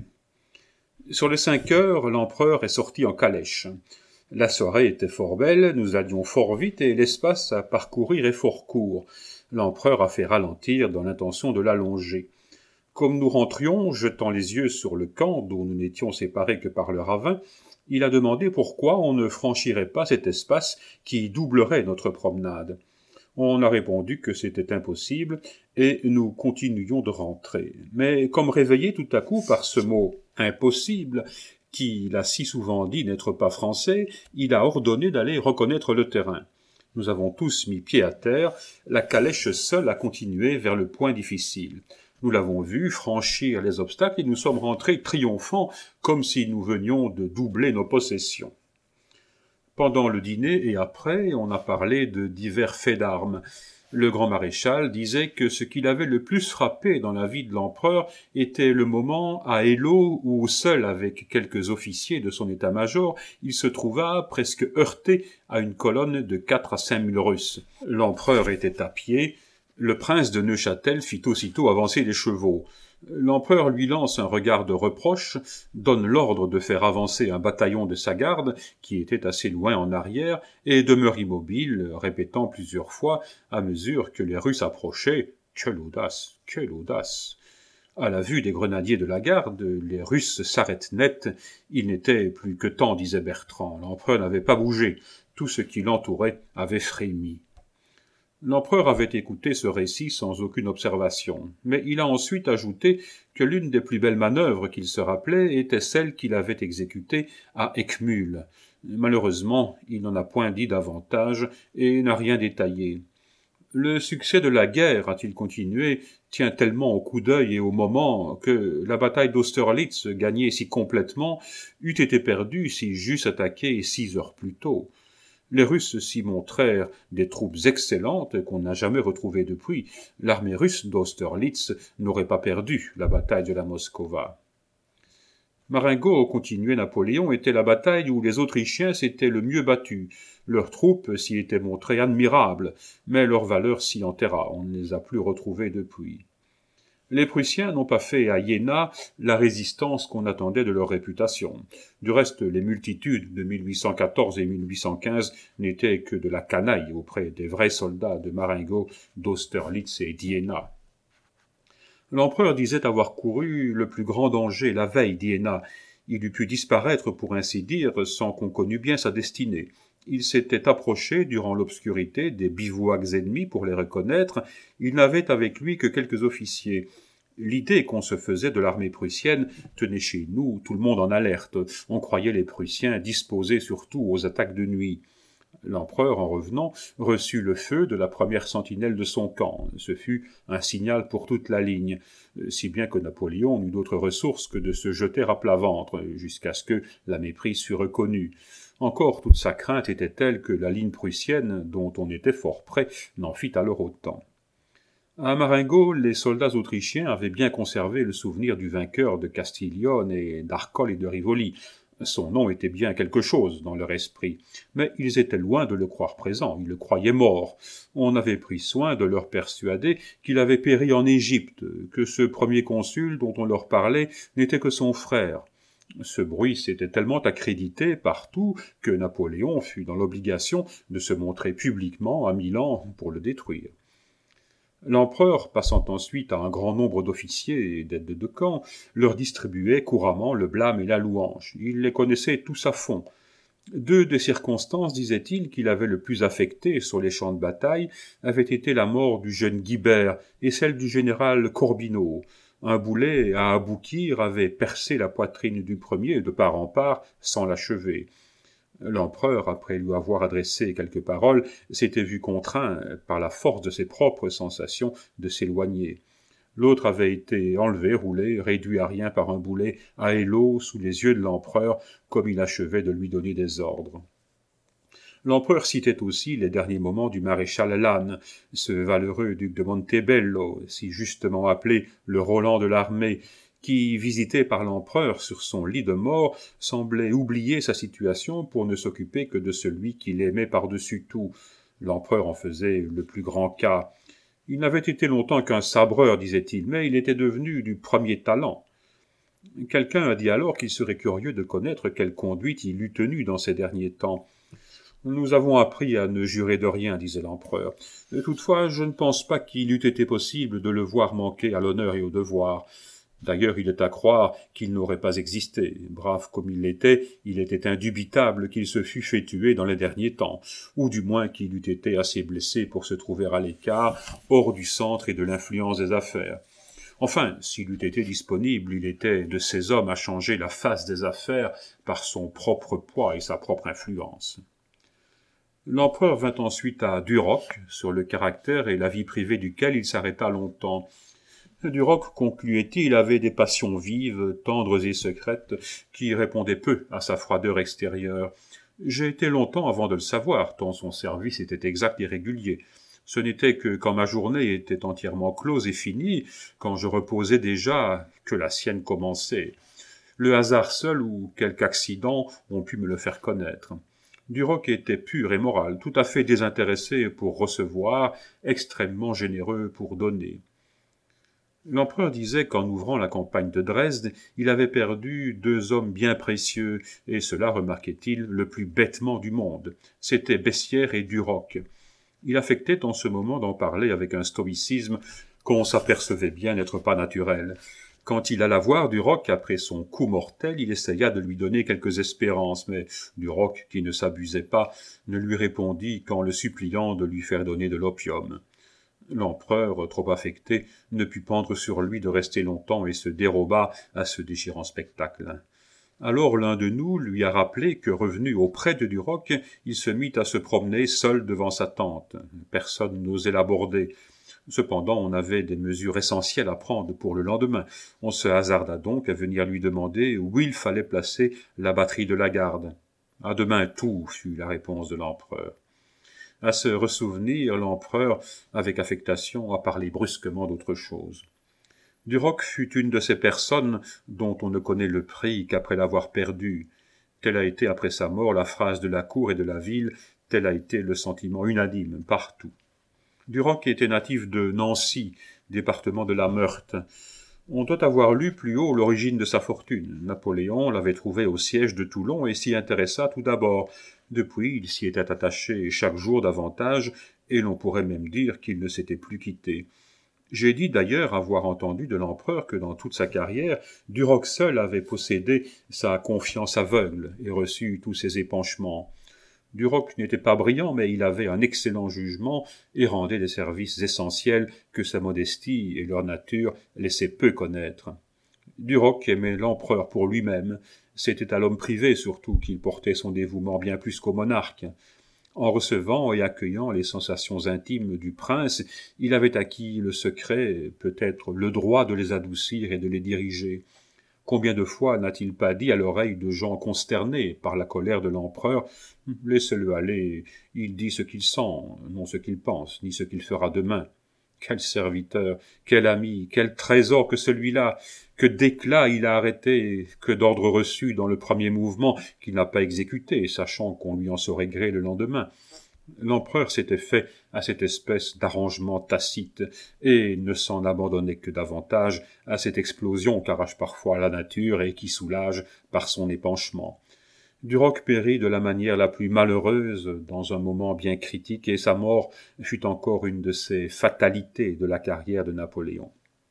Sur les cinq heures, l'empereur est sorti en calèche. La soirée était fort belle, nous allions fort vite et l'espace à parcourir est fort court. L'empereur a fait ralentir dans l'intention de l'allonger. Comme nous rentrions, jetant les yeux sur le camp dont nous n'étions séparés que par le ravin, il a demandé pourquoi on ne franchirait pas cet espace qui doublerait notre promenade. On a répondu que c'était impossible et nous continuions de rentrer. Mais comme réveillé tout à coup par ce mot « impossible », qu'il a si souvent dit n'être pas français, il a ordonné d'aller reconnaître le terrain. Nous avons tous mis pied à terre, la calèche seule a continué vers le point difficile. Nous l'avons vu franchir les obstacles et nous sommes rentrés triomphants, comme si nous venions de doubler nos possessions. Pendant le dîner et après, on a parlé de divers faits d'armes. Le grand maréchal disait que ce qui l'avait le plus frappé dans la vie de l'empereur était le moment à Eylau où, seul avec quelques officiers de son état-major, il se trouva presque heurté à une colonne de quatre à cinq mille Russes. L'empereur était à pied. Le prince de Neuchâtel fit aussitôt avancer les chevaux. L'empereur lui lance un regard de reproche, donne l'ordre de faire avancer un bataillon de sa garde, qui était assez loin en arrière, et demeure immobile, répétant plusieurs fois, à mesure que les Russes approchaient, « Quelle audace! Quelle audace !» À la vue des grenadiers de la garde, les Russes s'arrêtent net. Il n'était plus que temps, disait Bertrand. L'empereur n'avait pas bougé. Tout ce qui l'entourait avait frémi. L'empereur avait écouté ce récit sans aucune observation, mais il a ensuite ajouté que l'une des plus belles manœuvres qu'il se rappelait était celle qu'il avait exécutée à Eckmühl. Malheureusement, il n'en a point dit davantage et n'a rien détaillé. Le succès de la guerre, a-t-il continué, tient tellement au coup d'œil et au moment que la bataille d'Austerlitz, gagnée si complètement, eût été perdue si j'eusse attaqué six heures plus tôt. Les Russes s'y montrèrent des troupes excellentes qu'on n'a jamais retrouvées depuis. L'armée russe d'Austerlitz n'aurait pas perdu la bataille de la Moskowa. Marengo, continuait Napoléon, était la bataille où les Autrichiens s'étaient le mieux battus. Leurs troupes s'y étaient montrées admirables, mais leur valeur s'y enterra. On ne les a plus retrouvées depuis. Les Prussiens n'ont pas fait à Iéna la résistance qu'on attendait de leur réputation. Du reste, les multitudes de mille huit cent quatorze et mille huit cent quinze n'étaient que de la canaille auprès des vrais soldats de Marengo, d'Austerlitz et d'Iéna. L'empereur disait avoir couru le plus grand danger la veille d'Iéna. Il eût pu disparaître, pour ainsi dire, sans qu'on connût bien sa destinée. Il s'était approché, durant l'obscurité, des bivouacs ennemis pour les reconnaître. Il n'avait avec lui que quelques officiers. L'idée qu'on se faisait de l'armée prussienne tenait chez nous tout le monde en alerte. On croyait les Prussiens disposés surtout aux attaques de nuit. L'empereur, en revenant, reçut le feu de la première sentinelle de son camp. Ce fut un signal pour toute la ligne, si bien que Napoléon n'eut d'autre ressource que de se jeter à plat ventre, jusqu'à ce que la méprise fût reconnue. Encore toute sa crainte était telle que la ligne prussienne, dont on était fort près, n'en fit alors autant. À Marengo, les soldats autrichiens avaient bien conservé le souvenir du vainqueur de Castiglione et d'Arcole et de Rivoli. Son nom était bien quelque chose dans leur esprit, mais ils étaient loin de le croire présent, ils le croyaient mort. On avait pris soin de leur persuader qu'il avait péri en Égypte, que ce premier consul dont on leur parlait n'était que son frère. Ce bruit s'était tellement accrédité partout que Napoléon fut dans l'obligation de se montrer publiquement à Milan pour le détruire. L'empereur, passant ensuite à un grand nombre d'officiers et d'aides de camp, leur distribuait couramment le blâme et la louange. Il les connaissait tous à fond. Deux des circonstances, disait-il, qui l'avaient le plus affecté sur les champs de bataille avaient été la mort du jeune Guibert et celle du général Corbineau. Un boulet à Aboukir avait percé la poitrine du premier de part en part sans l'achever. L'empereur, après lui avoir adressé quelques paroles, s'était vu contraint, par la force de ses propres sensations, de s'éloigner. L'autre avait été enlevé, roulé, réduit à rien par un boulet à Eylau sous les yeux de l'empereur, comme il achevait de lui donner des ordres. L'empereur citait aussi les derniers moments du maréchal Lannes, ce valeureux duc de Montebello, si justement appelé le Roland de l'armée, qui, visité par l'empereur sur son lit de mort, semblait oublier sa situation pour ne s'occuper que de celui qu'il aimait par-dessus tout. L'empereur en faisait le plus grand cas. Il n'avait été longtemps qu'un sabreur, disait-il, mais il était devenu du premier talent. Quelqu'un a dit alors qu'il serait curieux de connaître quelle conduite il eût tenue dans ces derniers temps. « Nous avons appris à ne jurer de rien, disait l'empereur. Toutefois, je ne pense pas qu'il eût été possible de le voir manquer à l'honneur et au devoir. D'ailleurs, il est à croire qu'il n'aurait pas existé. Brave comme il l'était, il était indubitable qu'il se fût fait tuer dans les derniers temps, ou du moins qu'il eût été assez blessé pour se trouver à l'écart, hors du centre et de l'influence des affaires. Enfin, s'il eût été disponible, il était de ces hommes à changer la face des affaires par son propre poids et sa propre influence. » L'empereur vint ensuite à Duroc, sur le caractère et la vie privée duquel il s'arrêta longtemps. Duroc, concluait-il, avait des passions vives, tendres et secrètes, qui répondaient peu à sa froideur extérieure. J'ai été longtemps avant de le savoir, tant son service était exact et régulier. Ce n'était que quand ma journée était entièrement close et finie, quand je reposais déjà, que la sienne commençait. Le hasard seul ou quelque accident ont pu me le faire connaître. Duroc était pur et moral, tout à fait désintéressé pour recevoir, extrêmement généreux pour donner. L'empereur disait qu'en ouvrant la campagne de Dresde, il avait perdu deux hommes bien précieux, et cela, remarquait-il, le plus bêtement du monde. C'étaient Bessières et Duroc. Il affectait en ce moment d'en parler avec un stoïcisme qu'on s'apercevait bien n'être pas naturel. Quand il alla voir Duroc après son coup mortel, il essaya de lui donner quelques espérances, mais Duroc, qui ne s'abusait pas, ne lui répondit qu'en le suppliant de lui faire donner de l'opium. L'empereur, trop affecté, ne put pendre sur lui de rester longtemps et se déroba à ce déchirant spectacle. Alors l'un de nous lui a rappelé que, revenu auprès de Duroc, il se mit à se promener seul devant sa tente. Personne n'osait l'aborder. Cependant, on avait des mesures essentielles à prendre pour le lendemain. On se hasarda donc à venir lui demander où il fallait placer la batterie de la garde. « À demain tout », fut la réponse de l'empereur. À se ressouvenir, l'empereur, avec affectation, a parlé brusquement d'autre chose. Duroc fut une de ces personnes dont on ne connaît le prix qu'après l'avoir perdu. Telle a été après sa mort la phrase de la cour et de la ville, tel a été le sentiment unanime partout. Duroc était natif de Nancy, département de la Meurthe. On doit avoir lu plus haut l'origine de sa fortune. Napoléon l'avait trouvé au siège de Toulon et s'y intéressa tout d'abord. Depuis, il s'y était attaché chaque jour davantage, et l'on pourrait même dire qu'il ne s'était plus quitté. J'ai dit d'ailleurs avoir entendu de l'empereur que dans toute sa carrière, Duroc seul avait possédé sa confiance aveugle et reçu tous ses épanchements. Duroc n'était pas brillant, mais il avait un excellent jugement et rendait des services essentiels que sa modestie et leur nature laissaient peu connaître. Duroc aimait l'empereur pour lui-même. C'était à l'homme privé surtout qu'il portait son dévouement bien plus qu'au monarque. En recevant et accueillant les sensations intimes du prince, il avait acquis le secret, peut-être le droit de les adoucir et de les diriger. Combien de fois n'a-t-il pas dit à l'oreille de gens consternés par la colère de l'empereur « Laissez-le aller, il dit ce qu'il sent, non ce qu'il pense, ni ce qu'il fera demain. » Quel serviteur, quel ami, quel trésor que celui-là, que d'éclat il a arrêté, que d'ordres reçus dans le premier mouvement qu'il n'a pas exécuté, sachant qu'on lui en saurait gré le lendemain. L'empereur s'était fait à cette espèce d'arrangement tacite et ne s'en abandonnait que davantage à cette explosion qu'arrache parfois la nature et qui soulage par son épanchement. Duroc périt de la manière la plus malheureuse dans un moment bien critique et sa mort fut encore une de ces fatalités de la carrière de Napoléon.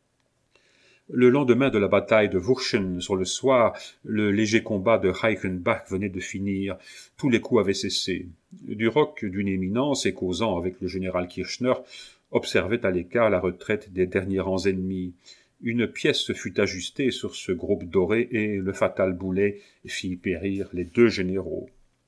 Le lendemain de la bataille de Wurchen, sur le soir, le léger combat de Reichenbach venait de finir. Tous les coups avaient cessé. Duroc, d'une éminence et causant avec le général Kirchner, observait à l'écart la retraite des derniers rangs ennemis. Une pièce fut ajustée sur ce groupe doré et le fatal boulet fit périr les deux généraux.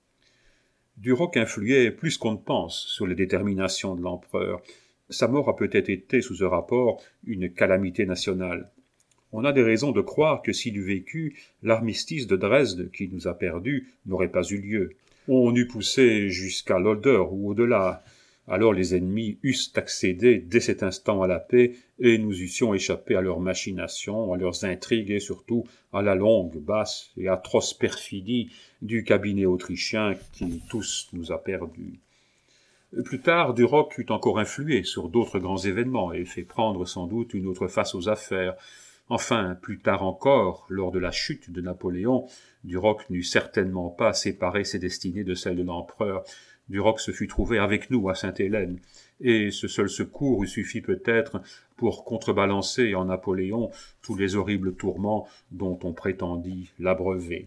Duroc influait plus qu'on ne pense sur les déterminations de l'empereur. Sa mort a peut-être été, sous ce rapport, une calamité nationale. On a des raisons de croire que s'il eût vécu, l'armistice de Dresde, qui nous a perdus, n'aurait pas eu lieu. On eût poussé jusqu'à l'Older ou au-delà. Alors les ennemis eussent accédé dès cet instant à la paix et nous eussions échappé à leurs machinations, à leurs intrigues et surtout à la longue, basse et atroce perfidie du cabinet autrichien qui tous nous a perdus. Plus tard, Duroc eut encore influé sur d'autres grands événements et fait prendre sans doute une autre face aux affaires. Enfin, plus tard encore, lors de la chute de Napoléon, Duroc n'eut certainement pas séparé ses destinées de celles de l'empereur. Duroc se fut trouvé avec nous à Sainte-Hélène, et ce seul secours eût suffi peut-être pour contrebalancer en Napoléon tous les horribles tourments dont on prétendit l'abreuver.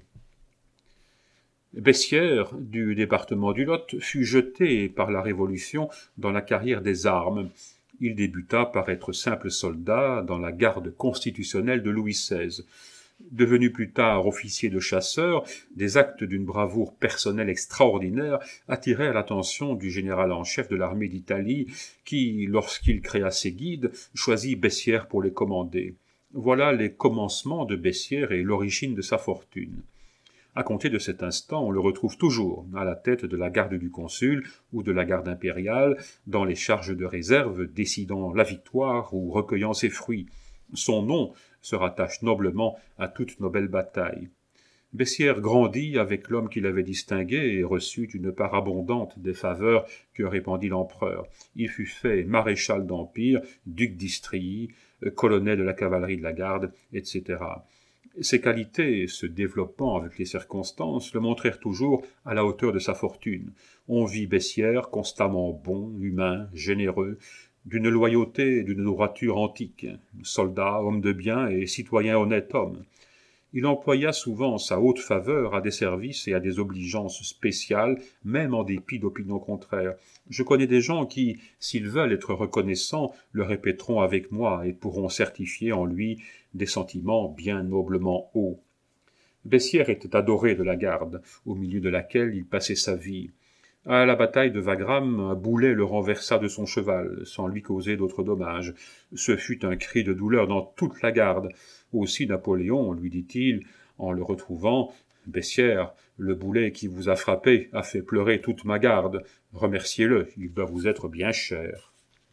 Bessières, du département du Lot, fut jeté par la Révolution dans la carrière des armes. Il débuta par être simple soldat dans la garde constitutionnelle de Louis seize. Devenu plus tard officier de chasseurs, des actes d'une bravoure personnelle extraordinaire attirèrent l'attention du général en chef de l'armée d'Italie qui, lorsqu'il créa ses guides, choisit Bessières pour les commander. Voilà les commencements de Bessières et l'origine de sa fortune. À compter de cet instant, on le retrouve toujours à la tête de la garde du consul ou de la garde impériale, dans les charges de réserve, décidant la victoire ou recueillant ses fruits. Son nom se rattache noblement à toutes nos belles batailles. Bessières grandit avec l'homme qu'il avait distingué et reçut une part abondante des faveurs que répandit l'empereur. Il fut fait maréchal d'Empire, duc d'Istrie, colonel de la cavalerie de la garde, et cetera. Ses qualités, se développant avec les circonstances, le montrèrent toujours à la hauteur de sa fortune. On vit Bessières constamment bon, humain, généreux, d'une loyauté et d'une droiture antique, soldat, homme de bien et citoyen honnête homme. Il employa souvent sa haute faveur à des services et à des obligeances spéciales, même en dépit d'opinions contraires. Je connais des gens qui, s'ils veulent être reconnaissants, le répéteront avec moi et pourront certifier en lui des sentiments bien noblement hauts. Bessières était adoré de la garde, au milieu de laquelle il passait sa vie. À la bataille de Wagram, un boulet le renversa de son cheval, sans lui causer d'autres dommages. Ce fut un cri de douleur dans toute la garde. Aussi Napoléon, lui dit-il, en le retrouvant, « Bessières, le boulet qui vous a frappé a fait pleurer toute ma garde. Remerciez-le, il doit vous être bien cher. »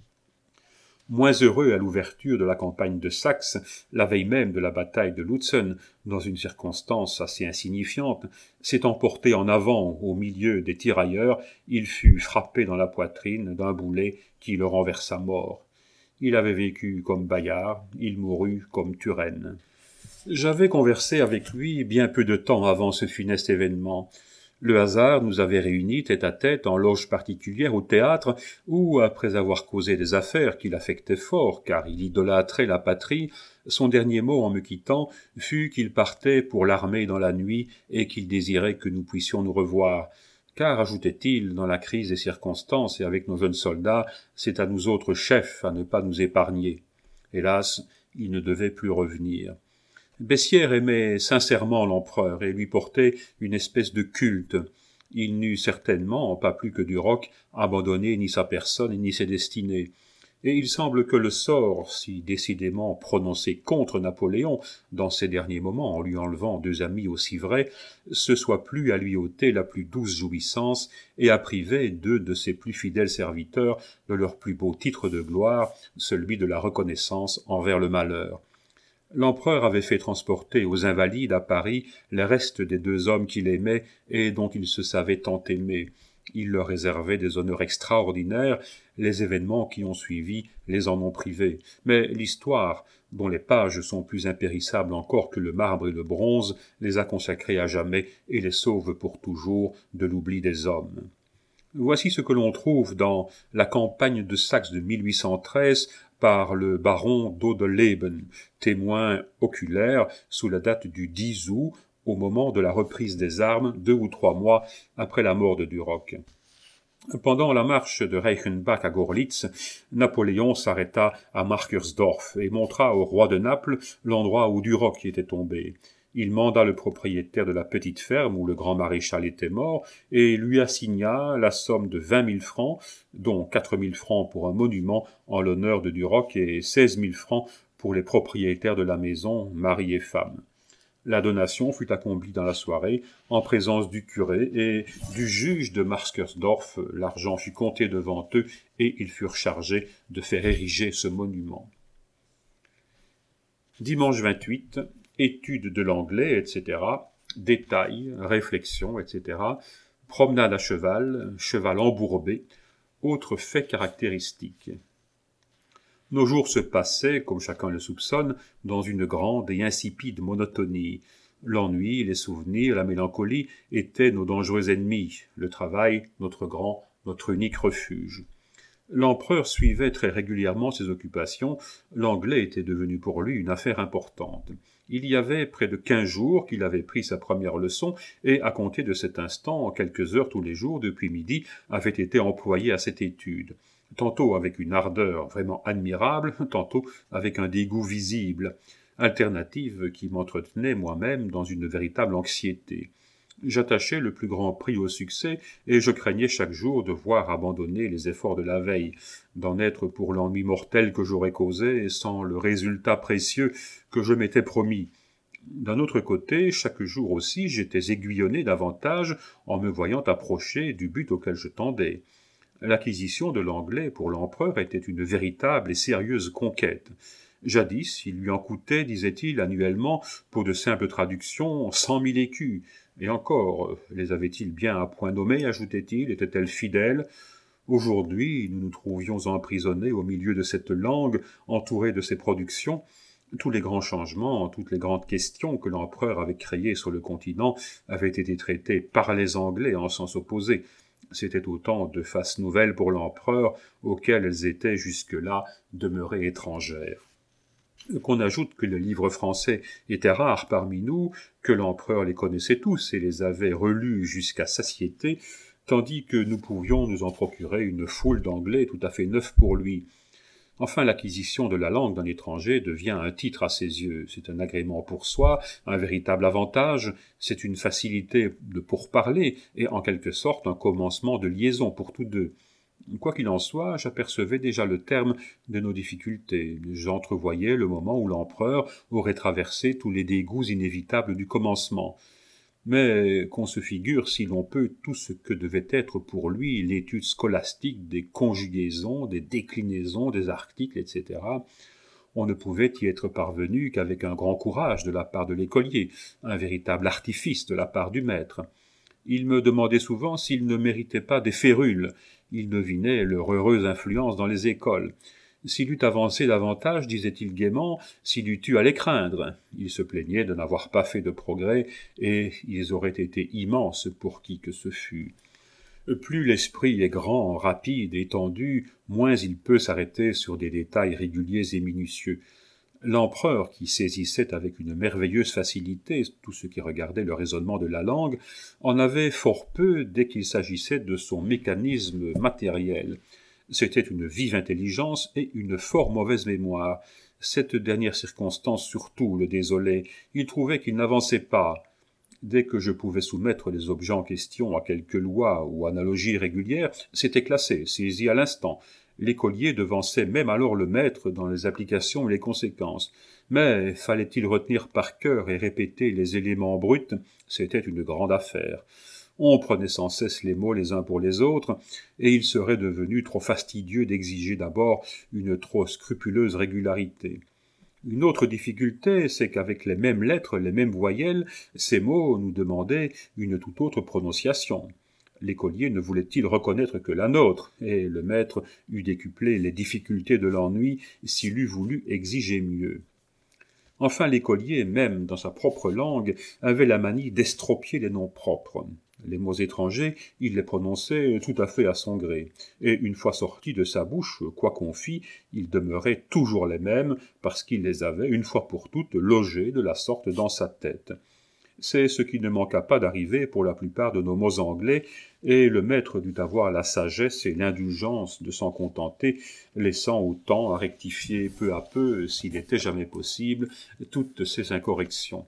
Moins heureux à l'ouverture de la campagne de Saxe, la veille même de la bataille de Lutzen, dans une circonstance assez insignifiante, s'étant porté en avant au milieu des tirailleurs, il fut frappé dans la poitrine d'un boulet qui le renversa mort. Il avait vécu comme Bayard, il mourut comme Turenne. J'avais conversé avec lui bien peu de temps avant ce funeste événement. Le hasard nous avait réunis tête-à-tête en loge particulière au théâtre, où, après avoir causé des affaires qui l'affectaient fort, car il idolâtrait la patrie, son dernier mot en me quittant fut qu'il partait pour l'armée dans la nuit et qu'il désirait que nous puissions nous revoir. Car, ajoutait-il, dans la crise des circonstances et avec nos jeunes soldats, c'est à nous autres chefs à ne pas nous épargner. Hélas, il ne devait plus revenir. Bessières aimait sincèrement l'empereur et lui portait une espèce de culte. Il n'eût certainement, pas plus que Duroc, abandonné ni sa personne ni ses destinées. Et il semble que le sort, si décidément prononcé contre Napoléon dans ces derniers moments, en lui enlevant deux amis aussi vrais, se soit plu à lui ôter la plus douce jouissance et à priver deux de ses plus fidèles serviteurs de leur plus beau titre de gloire, celui de la reconnaissance envers le malheur. L'empereur avait fait transporter aux Invalides à Paris les restes des deux hommes qu'il aimait et dont il se savait tant aimé. Il leur réservait des honneurs extraordinaires, les événements qui ont suivi les en ont privés. Mais l'histoire, dont les pages sont plus impérissables encore que le marbre et le bronze, les a consacrés à jamais et les sauve pour toujours de l'oubli des hommes. Voici ce que l'on trouve dans la campagne de Saxe de mille huit cent treize par le baron d'Audeleben, témoin oculaire sous la date du dix août, au moment de la reprise des armes, deux ou trois mois après la mort de Duroc. Pendant la marche de Reichenbach à Gorlitz, Napoléon s'arrêta à Markersdorf et montra au roi de Naples l'endroit où Duroc était tombé. Il manda le propriétaire de la petite ferme où le grand maréchal était mort et lui assigna la somme de vingt mille francs, dont quatre mille francs pour un monument en l'honneur de Duroc et seize mille francs pour les propriétaires de la maison, mari et femme. La donation fut accomplie dans la soirée, en présence du curé et du juge de Markersdorf. L'argent fut compté devant eux et ils furent chargés de faire ériger ce monument. Dimanche vingt-huit, étude de l'anglais, et cetera, détails, réflexions, et cetera, promenade à cheval, cheval embourbé, autres faits caractéristiques. Nos jours se passaient, comme chacun le soupçonne, dans une grande et insipide monotonie. L'ennui, les souvenirs, la mélancolie étaient nos dangereux ennemis, le travail, notre grand, notre unique refuge. L'empereur suivait très régulièrement ses occupations, l'anglais était devenu pour lui une affaire importante. Il y avait près de quinze jours qu'il avait pris sa première leçon, et à compter de cet instant, quelques heures tous les jours, depuis midi, avait été employé à cette étude. Tantôt avec une ardeur vraiment admirable, tantôt avec un dégoût visible, alternative qui m'entretenait moi-même dans une véritable anxiété. J'attachais le plus grand prix au succès, et je craignais chaque jour de voir abandonner les efforts de la veille, d'en être pour l'ennui mortel que j'aurais causé, sans le résultat précieux que je m'étais promis. D'un autre côté, chaque jour aussi, j'étais aiguillonné davantage en me voyant approcher du but auquel je tendais. L'acquisition de l'anglais pour l'empereur était une véritable et sérieuse conquête. Jadis, il lui en coûtait, disait-il, annuellement, pour de simples traductions, cent mille écus. Et encore, les avait-il bien à point nommé, ajoutait-il, étaient-elles fidèles? Aujourd'hui, nous nous trouvions emprisonnés au milieu de cette langue, entourés de ses productions. Tous les grands changements, toutes les grandes questions que l'empereur avait créées sur le continent avaient été traitées par les Anglais en sens opposé. C'était autant de faces nouvelles pour l'empereur auxquelles elles étaient jusque-là demeurées étrangères. Qu'on ajoute que les livres français étaient rares parmi nous, que l'empereur les connaissait tous et les avait relus jusqu'à satiété, tandis que nous pouvions nous en procurer une foule d'anglais tout à fait neufs pour lui. Enfin, l'acquisition de la langue d'un étranger devient un titre à ses yeux. C'est un agrément pour soi, un véritable avantage, c'est une facilité de pourparler et en quelque sorte un commencement de liaison pour tous deux. Quoi qu'il en soit, j'apercevais déjà le terme de nos difficultés. J'entrevoyais le moment où l'empereur aurait traversé tous les dégoûts inévitables du commencement. Mais qu'on se figure, si l'on peut, tout ce que devait être pour lui l'étude scolastique des conjugaisons, des déclinaisons, des articles, et cetera. On ne pouvait y être parvenu qu'avec un grand courage de la part de l'écolier, un véritable artifice de la part du maître. Il me demandait souvent s'il ne méritait pas des férules. Il devinait leur heureuse influence dans les écoles. S'il eût avancé davantage, disait-il gaiement, s'il eût eu à les craindre. Il se plaignait de n'avoir pas fait de progrès, et ils auraient été immenses pour qui que ce fût. Plus l'esprit est grand, rapide, étendu, moins il peut s'arrêter sur des détails réguliers et minutieux. L'empereur, qui saisissait avec une merveilleuse facilité tout ce qui regardait le raisonnement de la langue, en avait fort peu dès qu'il s'agissait de son mécanisme matériel. C'était une vive intelligence et une fort mauvaise mémoire. Cette dernière circonstance surtout le désolait. Il trouvait qu'il n'avançait pas. Dès que je pouvais soumettre les objets en question à quelque loi ou analogie régulière, c'était classé, saisi à l'instant. L'écolier devançait même alors le maître dans les applications et les conséquences. Mais fallait-il retenir par cœur et répéter les éléments bruts? C'était une grande affaire. On prenait sans cesse les mots les uns pour les autres, et il serait devenu trop fastidieux d'exiger d'abord une trop scrupuleuse régularité. Une autre difficulté, c'est qu'avec les mêmes lettres, les mêmes voyelles, ces mots nous demandaient une toute autre prononciation. L'écolier ne voulait-il reconnaître que la nôtre, et le maître eût décuplé les difficultés de l'ennui s'il eût voulu exiger mieux. Enfin, l'écolier, même dans sa propre langue, avait la manie d'estropier les noms propres. Les mots étrangers, il les prononçait tout à fait à son gré, et une fois sortis de sa bouche, quoi qu'on fît, ils demeuraient toujours les mêmes, parce qu'il les avait, une fois pour toutes, logés de la sorte dans sa tête. C'est ce qui ne manqua pas d'arriver pour la plupart de nos mots anglais, et le maître dut avoir la sagesse et l'indulgence de s'en contenter, laissant autant à rectifier peu à peu, s'il était jamais possible, toutes ces incorrections.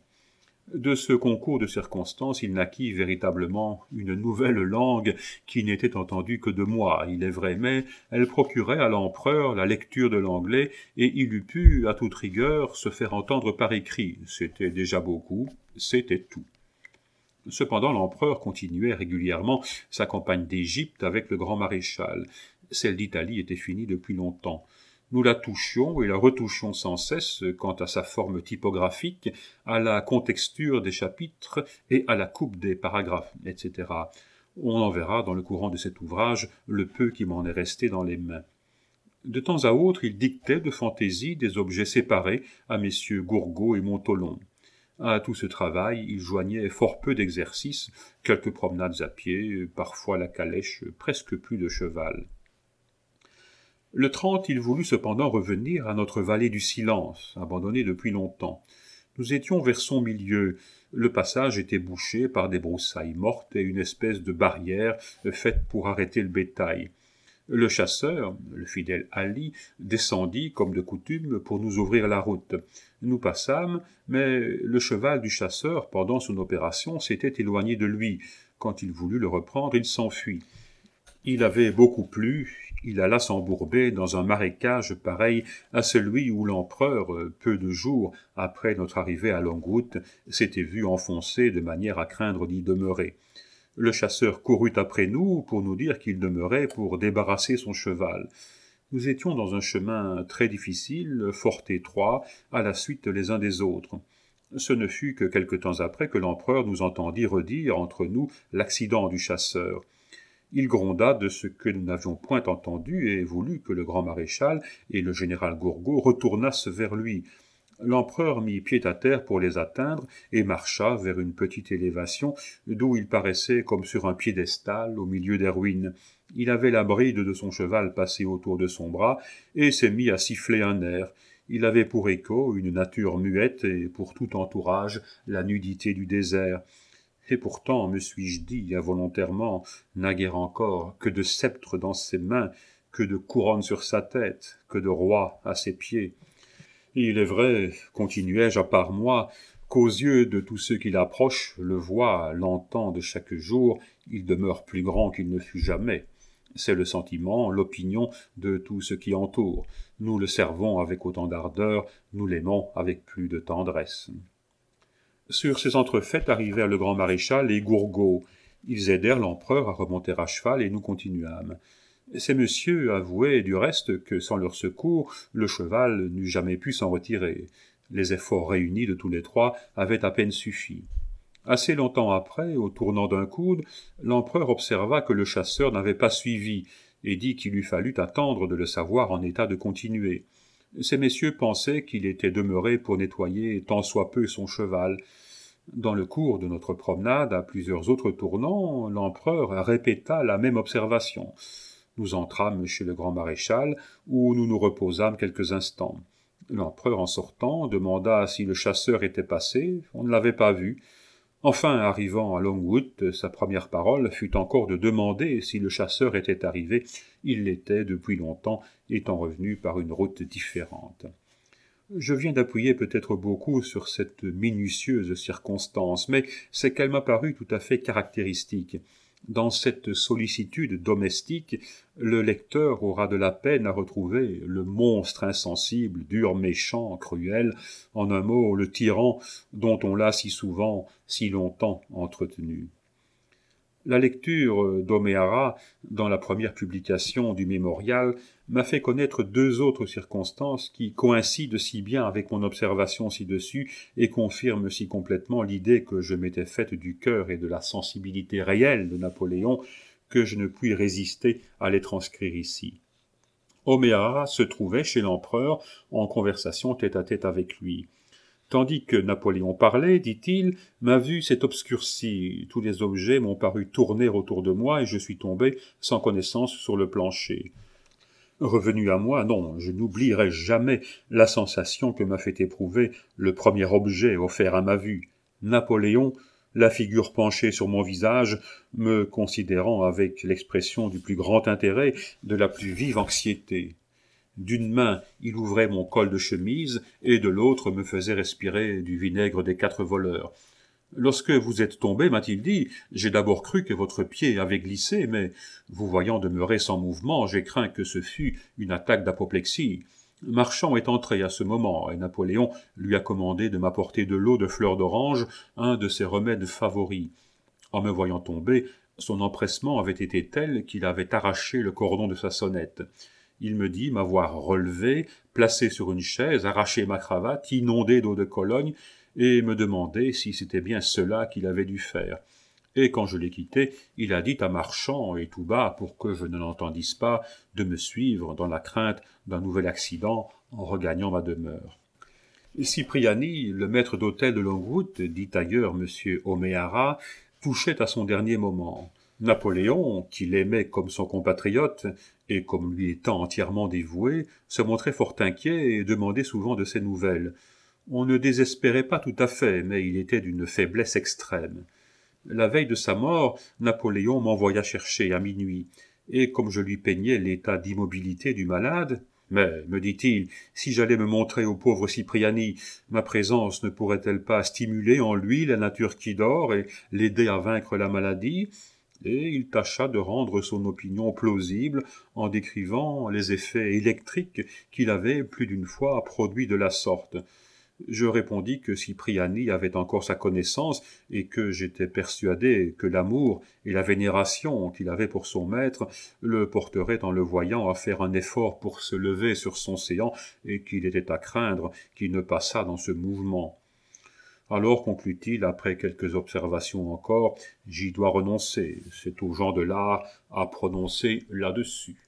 De ce concours de circonstances, il naquit véritablement une nouvelle langue qui n'était entendue que de moi, il est vrai, mais elle procurait à l'empereur la lecture de l'anglais, et il eût pu, à toute rigueur, se faire entendre par écrit. C'était déjà beaucoup, c'était tout. Cependant, l'empereur continuait régulièrement sa campagne d'Égypte avec le grand maréchal. Celle d'Italie était finie depuis longtemps. Nous la touchions et la retouchions sans cesse quant à sa forme typographique, à la contexture des chapitres et à la coupe des paragraphes, et cetera. On en verra dans le courant de cet ouvrage le peu qui m'en est resté dans les mains. De temps à autre, il dictait de fantaisie des objets séparés à messieurs Gourgaud et Montholon. À tout ce travail, il joignait fort peu d'exercices, quelques promenades à pied, parfois la calèche, presque plus de cheval. Le trente, il voulut cependant revenir à notre vallée du silence, abandonnée depuis longtemps. Nous étions vers son milieu. Le passage était bouché par des broussailles mortes et une espèce de barrière faite pour arrêter le bétail. Le chasseur, le fidèle Ali, descendit, comme de coutume, pour nous ouvrir la route. Nous passâmes, mais le cheval du chasseur, pendant son opération, s'était éloigné de lui. Quand il voulut le reprendre, il s'enfuit. Il avait beaucoup plu, il alla s'embourber dans un marécage pareil à celui où l'empereur, peu de jours après notre arrivée à Longwood, s'était vu enfoncer de manière à craindre d'y demeurer. Le chasseur courut après nous pour nous dire qu'il demeurait pour débarrasser son cheval. Nous étions dans un chemin très difficile, fort étroit, à la suite les uns des autres. Ce ne fut que quelque temps après que l'empereur nous entendit redire entre nous l'accident du chasseur. Il gronda de ce que nous n'avions point entendu et voulut que le grand maréchal et le général Gourgaud retournassent vers lui. L'empereur mit pied à terre pour les atteindre et marcha vers une petite élévation d'où il paraissait comme sur un piédestal au milieu des ruines. Il avait la bride de son cheval passée autour de son bras et s'est mis à siffler un air. Il avait pour écho une nature muette et pour tout entourage la nudité du désert. Et pourtant, me suis-je dit involontairement, naguère encore, que de sceptres dans ses mains, que de couronnes sur sa tête, que de roi à ses pieds. Et il est vrai, continuai-je à part moi, qu'aux yeux de tous ceux qui l'approchent, le voient, l'entendent chaque jour, il demeure plus grand qu'il ne fut jamais. C'est le sentiment, l'opinion de tout ce qui entoure. Nous le servons avec autant d'ardeur, nous l'aimons avec plus de tendresse. Sur ces entrefaites arrivèrent le grand maréchal et Gourgaud. Ils aidèrent l'empereur à remonter à cheval et nous continuâmes. Ces messieurs avouaient du reste que sans leur secours, le cheval n'eût jamais pu s'en retirer. Les efforts réunis de tous les trois avaient à peine suffi. Assez longtemps après, au tournant d'un coude, l'empereur observa que le chasseur n'avait pas suivi et dit qu'il eût fallu attendre de le savoir en état de continuer. Ces messieurs pensaient qu'il était demeuré pour nettoyer tant soit peu son cheval. Dans le cours de notre promenade, à plusieurs autres tournants, l'empereur répéta la même observation. Nous entrâmes chez le grand maréchal, où nous nous reposâmes quelques instants. L'empereur, en sortant, demanda si le chasseur était passé. On ne l'avait pas vu. Enfin, arrivant à Longwood, sa première parole fut encore de demander si le chasseur était arrivé. Il l'était depuis longtemps, étant revenu par une route différente. Je viens d'appuyer peut-être beaucoup sur cette minutieuse circonstance, mais c'est qu'elle m'a paru tout à fait caractéristique. Dans cette sollicitude domestique, le lecteur aura de la peine à retrouver le monstre insensible, dur, méchant, cruel, en un mot, le tyran dont on l'a si souvent, si longtemps entretenu. La lecture d'Homère dans la première publication du mémorial m'a fait connaître deux autres circonstances qui coïncident si bien avec mon observation ci-dessus et confirment si complètement l'idée que je m'étais faite du cœur et de la sensibilité réelle de Napoléon que je ne puis résister à les transcrire ici. Homère se trouvait chez l'empereur en conversation tête-à-tête avec lui. Tandis que Napoléon parlait, dit-il, ma vue s'est obscurcie, tous les objets m'ont paru tourner autour de moi et je suis tombé sans connaissance sur le plancher. Revenu à moi, non, je n'oublierai jamais la sensation que m'a fait éprouver le premier objet offert à ma vue. Napoléon, la figure penchée sur mon visage, me considérant avec l'expression du plus grand intérêt, de la plus vive anxiété. D'une main, il ouvrait mon col de chemise, et de l'autre me faisait respirer du vinaigre des quatre voleurs. « Lorsque vous êtes tombé, m'a-t-il dit, j'ai d'abord cru que votre pied avait glissé, mais, vous voyant demeurer sans mouvement, j'ai craint que ce fût une attaque d'apoplexie. Marchand est entré à ce moment, et Napoléon lui a commandé de m'apporter de l'eau de fleur d'orange, un de ses remèdes favoris. En me voyant tomber, son empressement avait été tel qu'il avait arraché le cordon de sa sonnette. Il me dit m'avoir relevé, placé sur une chaise, arraché ma cravate, inondé d'eau de Cologne, et me demander si c'était bien cela qu'il avait dû faire. Et quand je l'ai quitté, il a dit à Marchand, et tout bas, pour que je ne l'entendisse pas, de me suivre dans la crainte d'un nouvel accident en regagnant ma demeure. Cipriani, le maître d'hôtel de Longwood, dit ailleurs M. O'Meara, touchait à son dernier moment. Napoléon, qui l'aimait comme son compatriote, et comme lui étant entièrement dévoué, se montrait fort inquiet et demandait souvent de ses nouvelles. On ne désespérait pas tout à fait, mais il était d'une faiblesse extrême. La veille de sa mort, Napoléon m'envoya chercher à minuit, et comme je lui peignais l'état d'immobilité du malade, « Mais, me dit-il, si j'allais me montrer au pauvre Cipriani, ma présence ne pourrait-elle pas stimuler en lui la nature qui dort et l'aider à vaincre la maladie ? et il tâcha de rendre son opinion plausible en décrivant les effets électriques qu'il avait plus d'une fois produits de la sorte. Je répondis que Cipriani avait encore sa connaissance et que j'étais persuadé que l'amour et la vénération qu'il avait pour son maître le porteraient en le voyant à faire un effort pour se lever sur son séant et qu'il était à craindre qu'il ne passât dans ce mouvement. Alors, conclut-il, après quelques observations encore, j'y dois renoncer, c'est aux gens de l'art à prononcer là-dessus.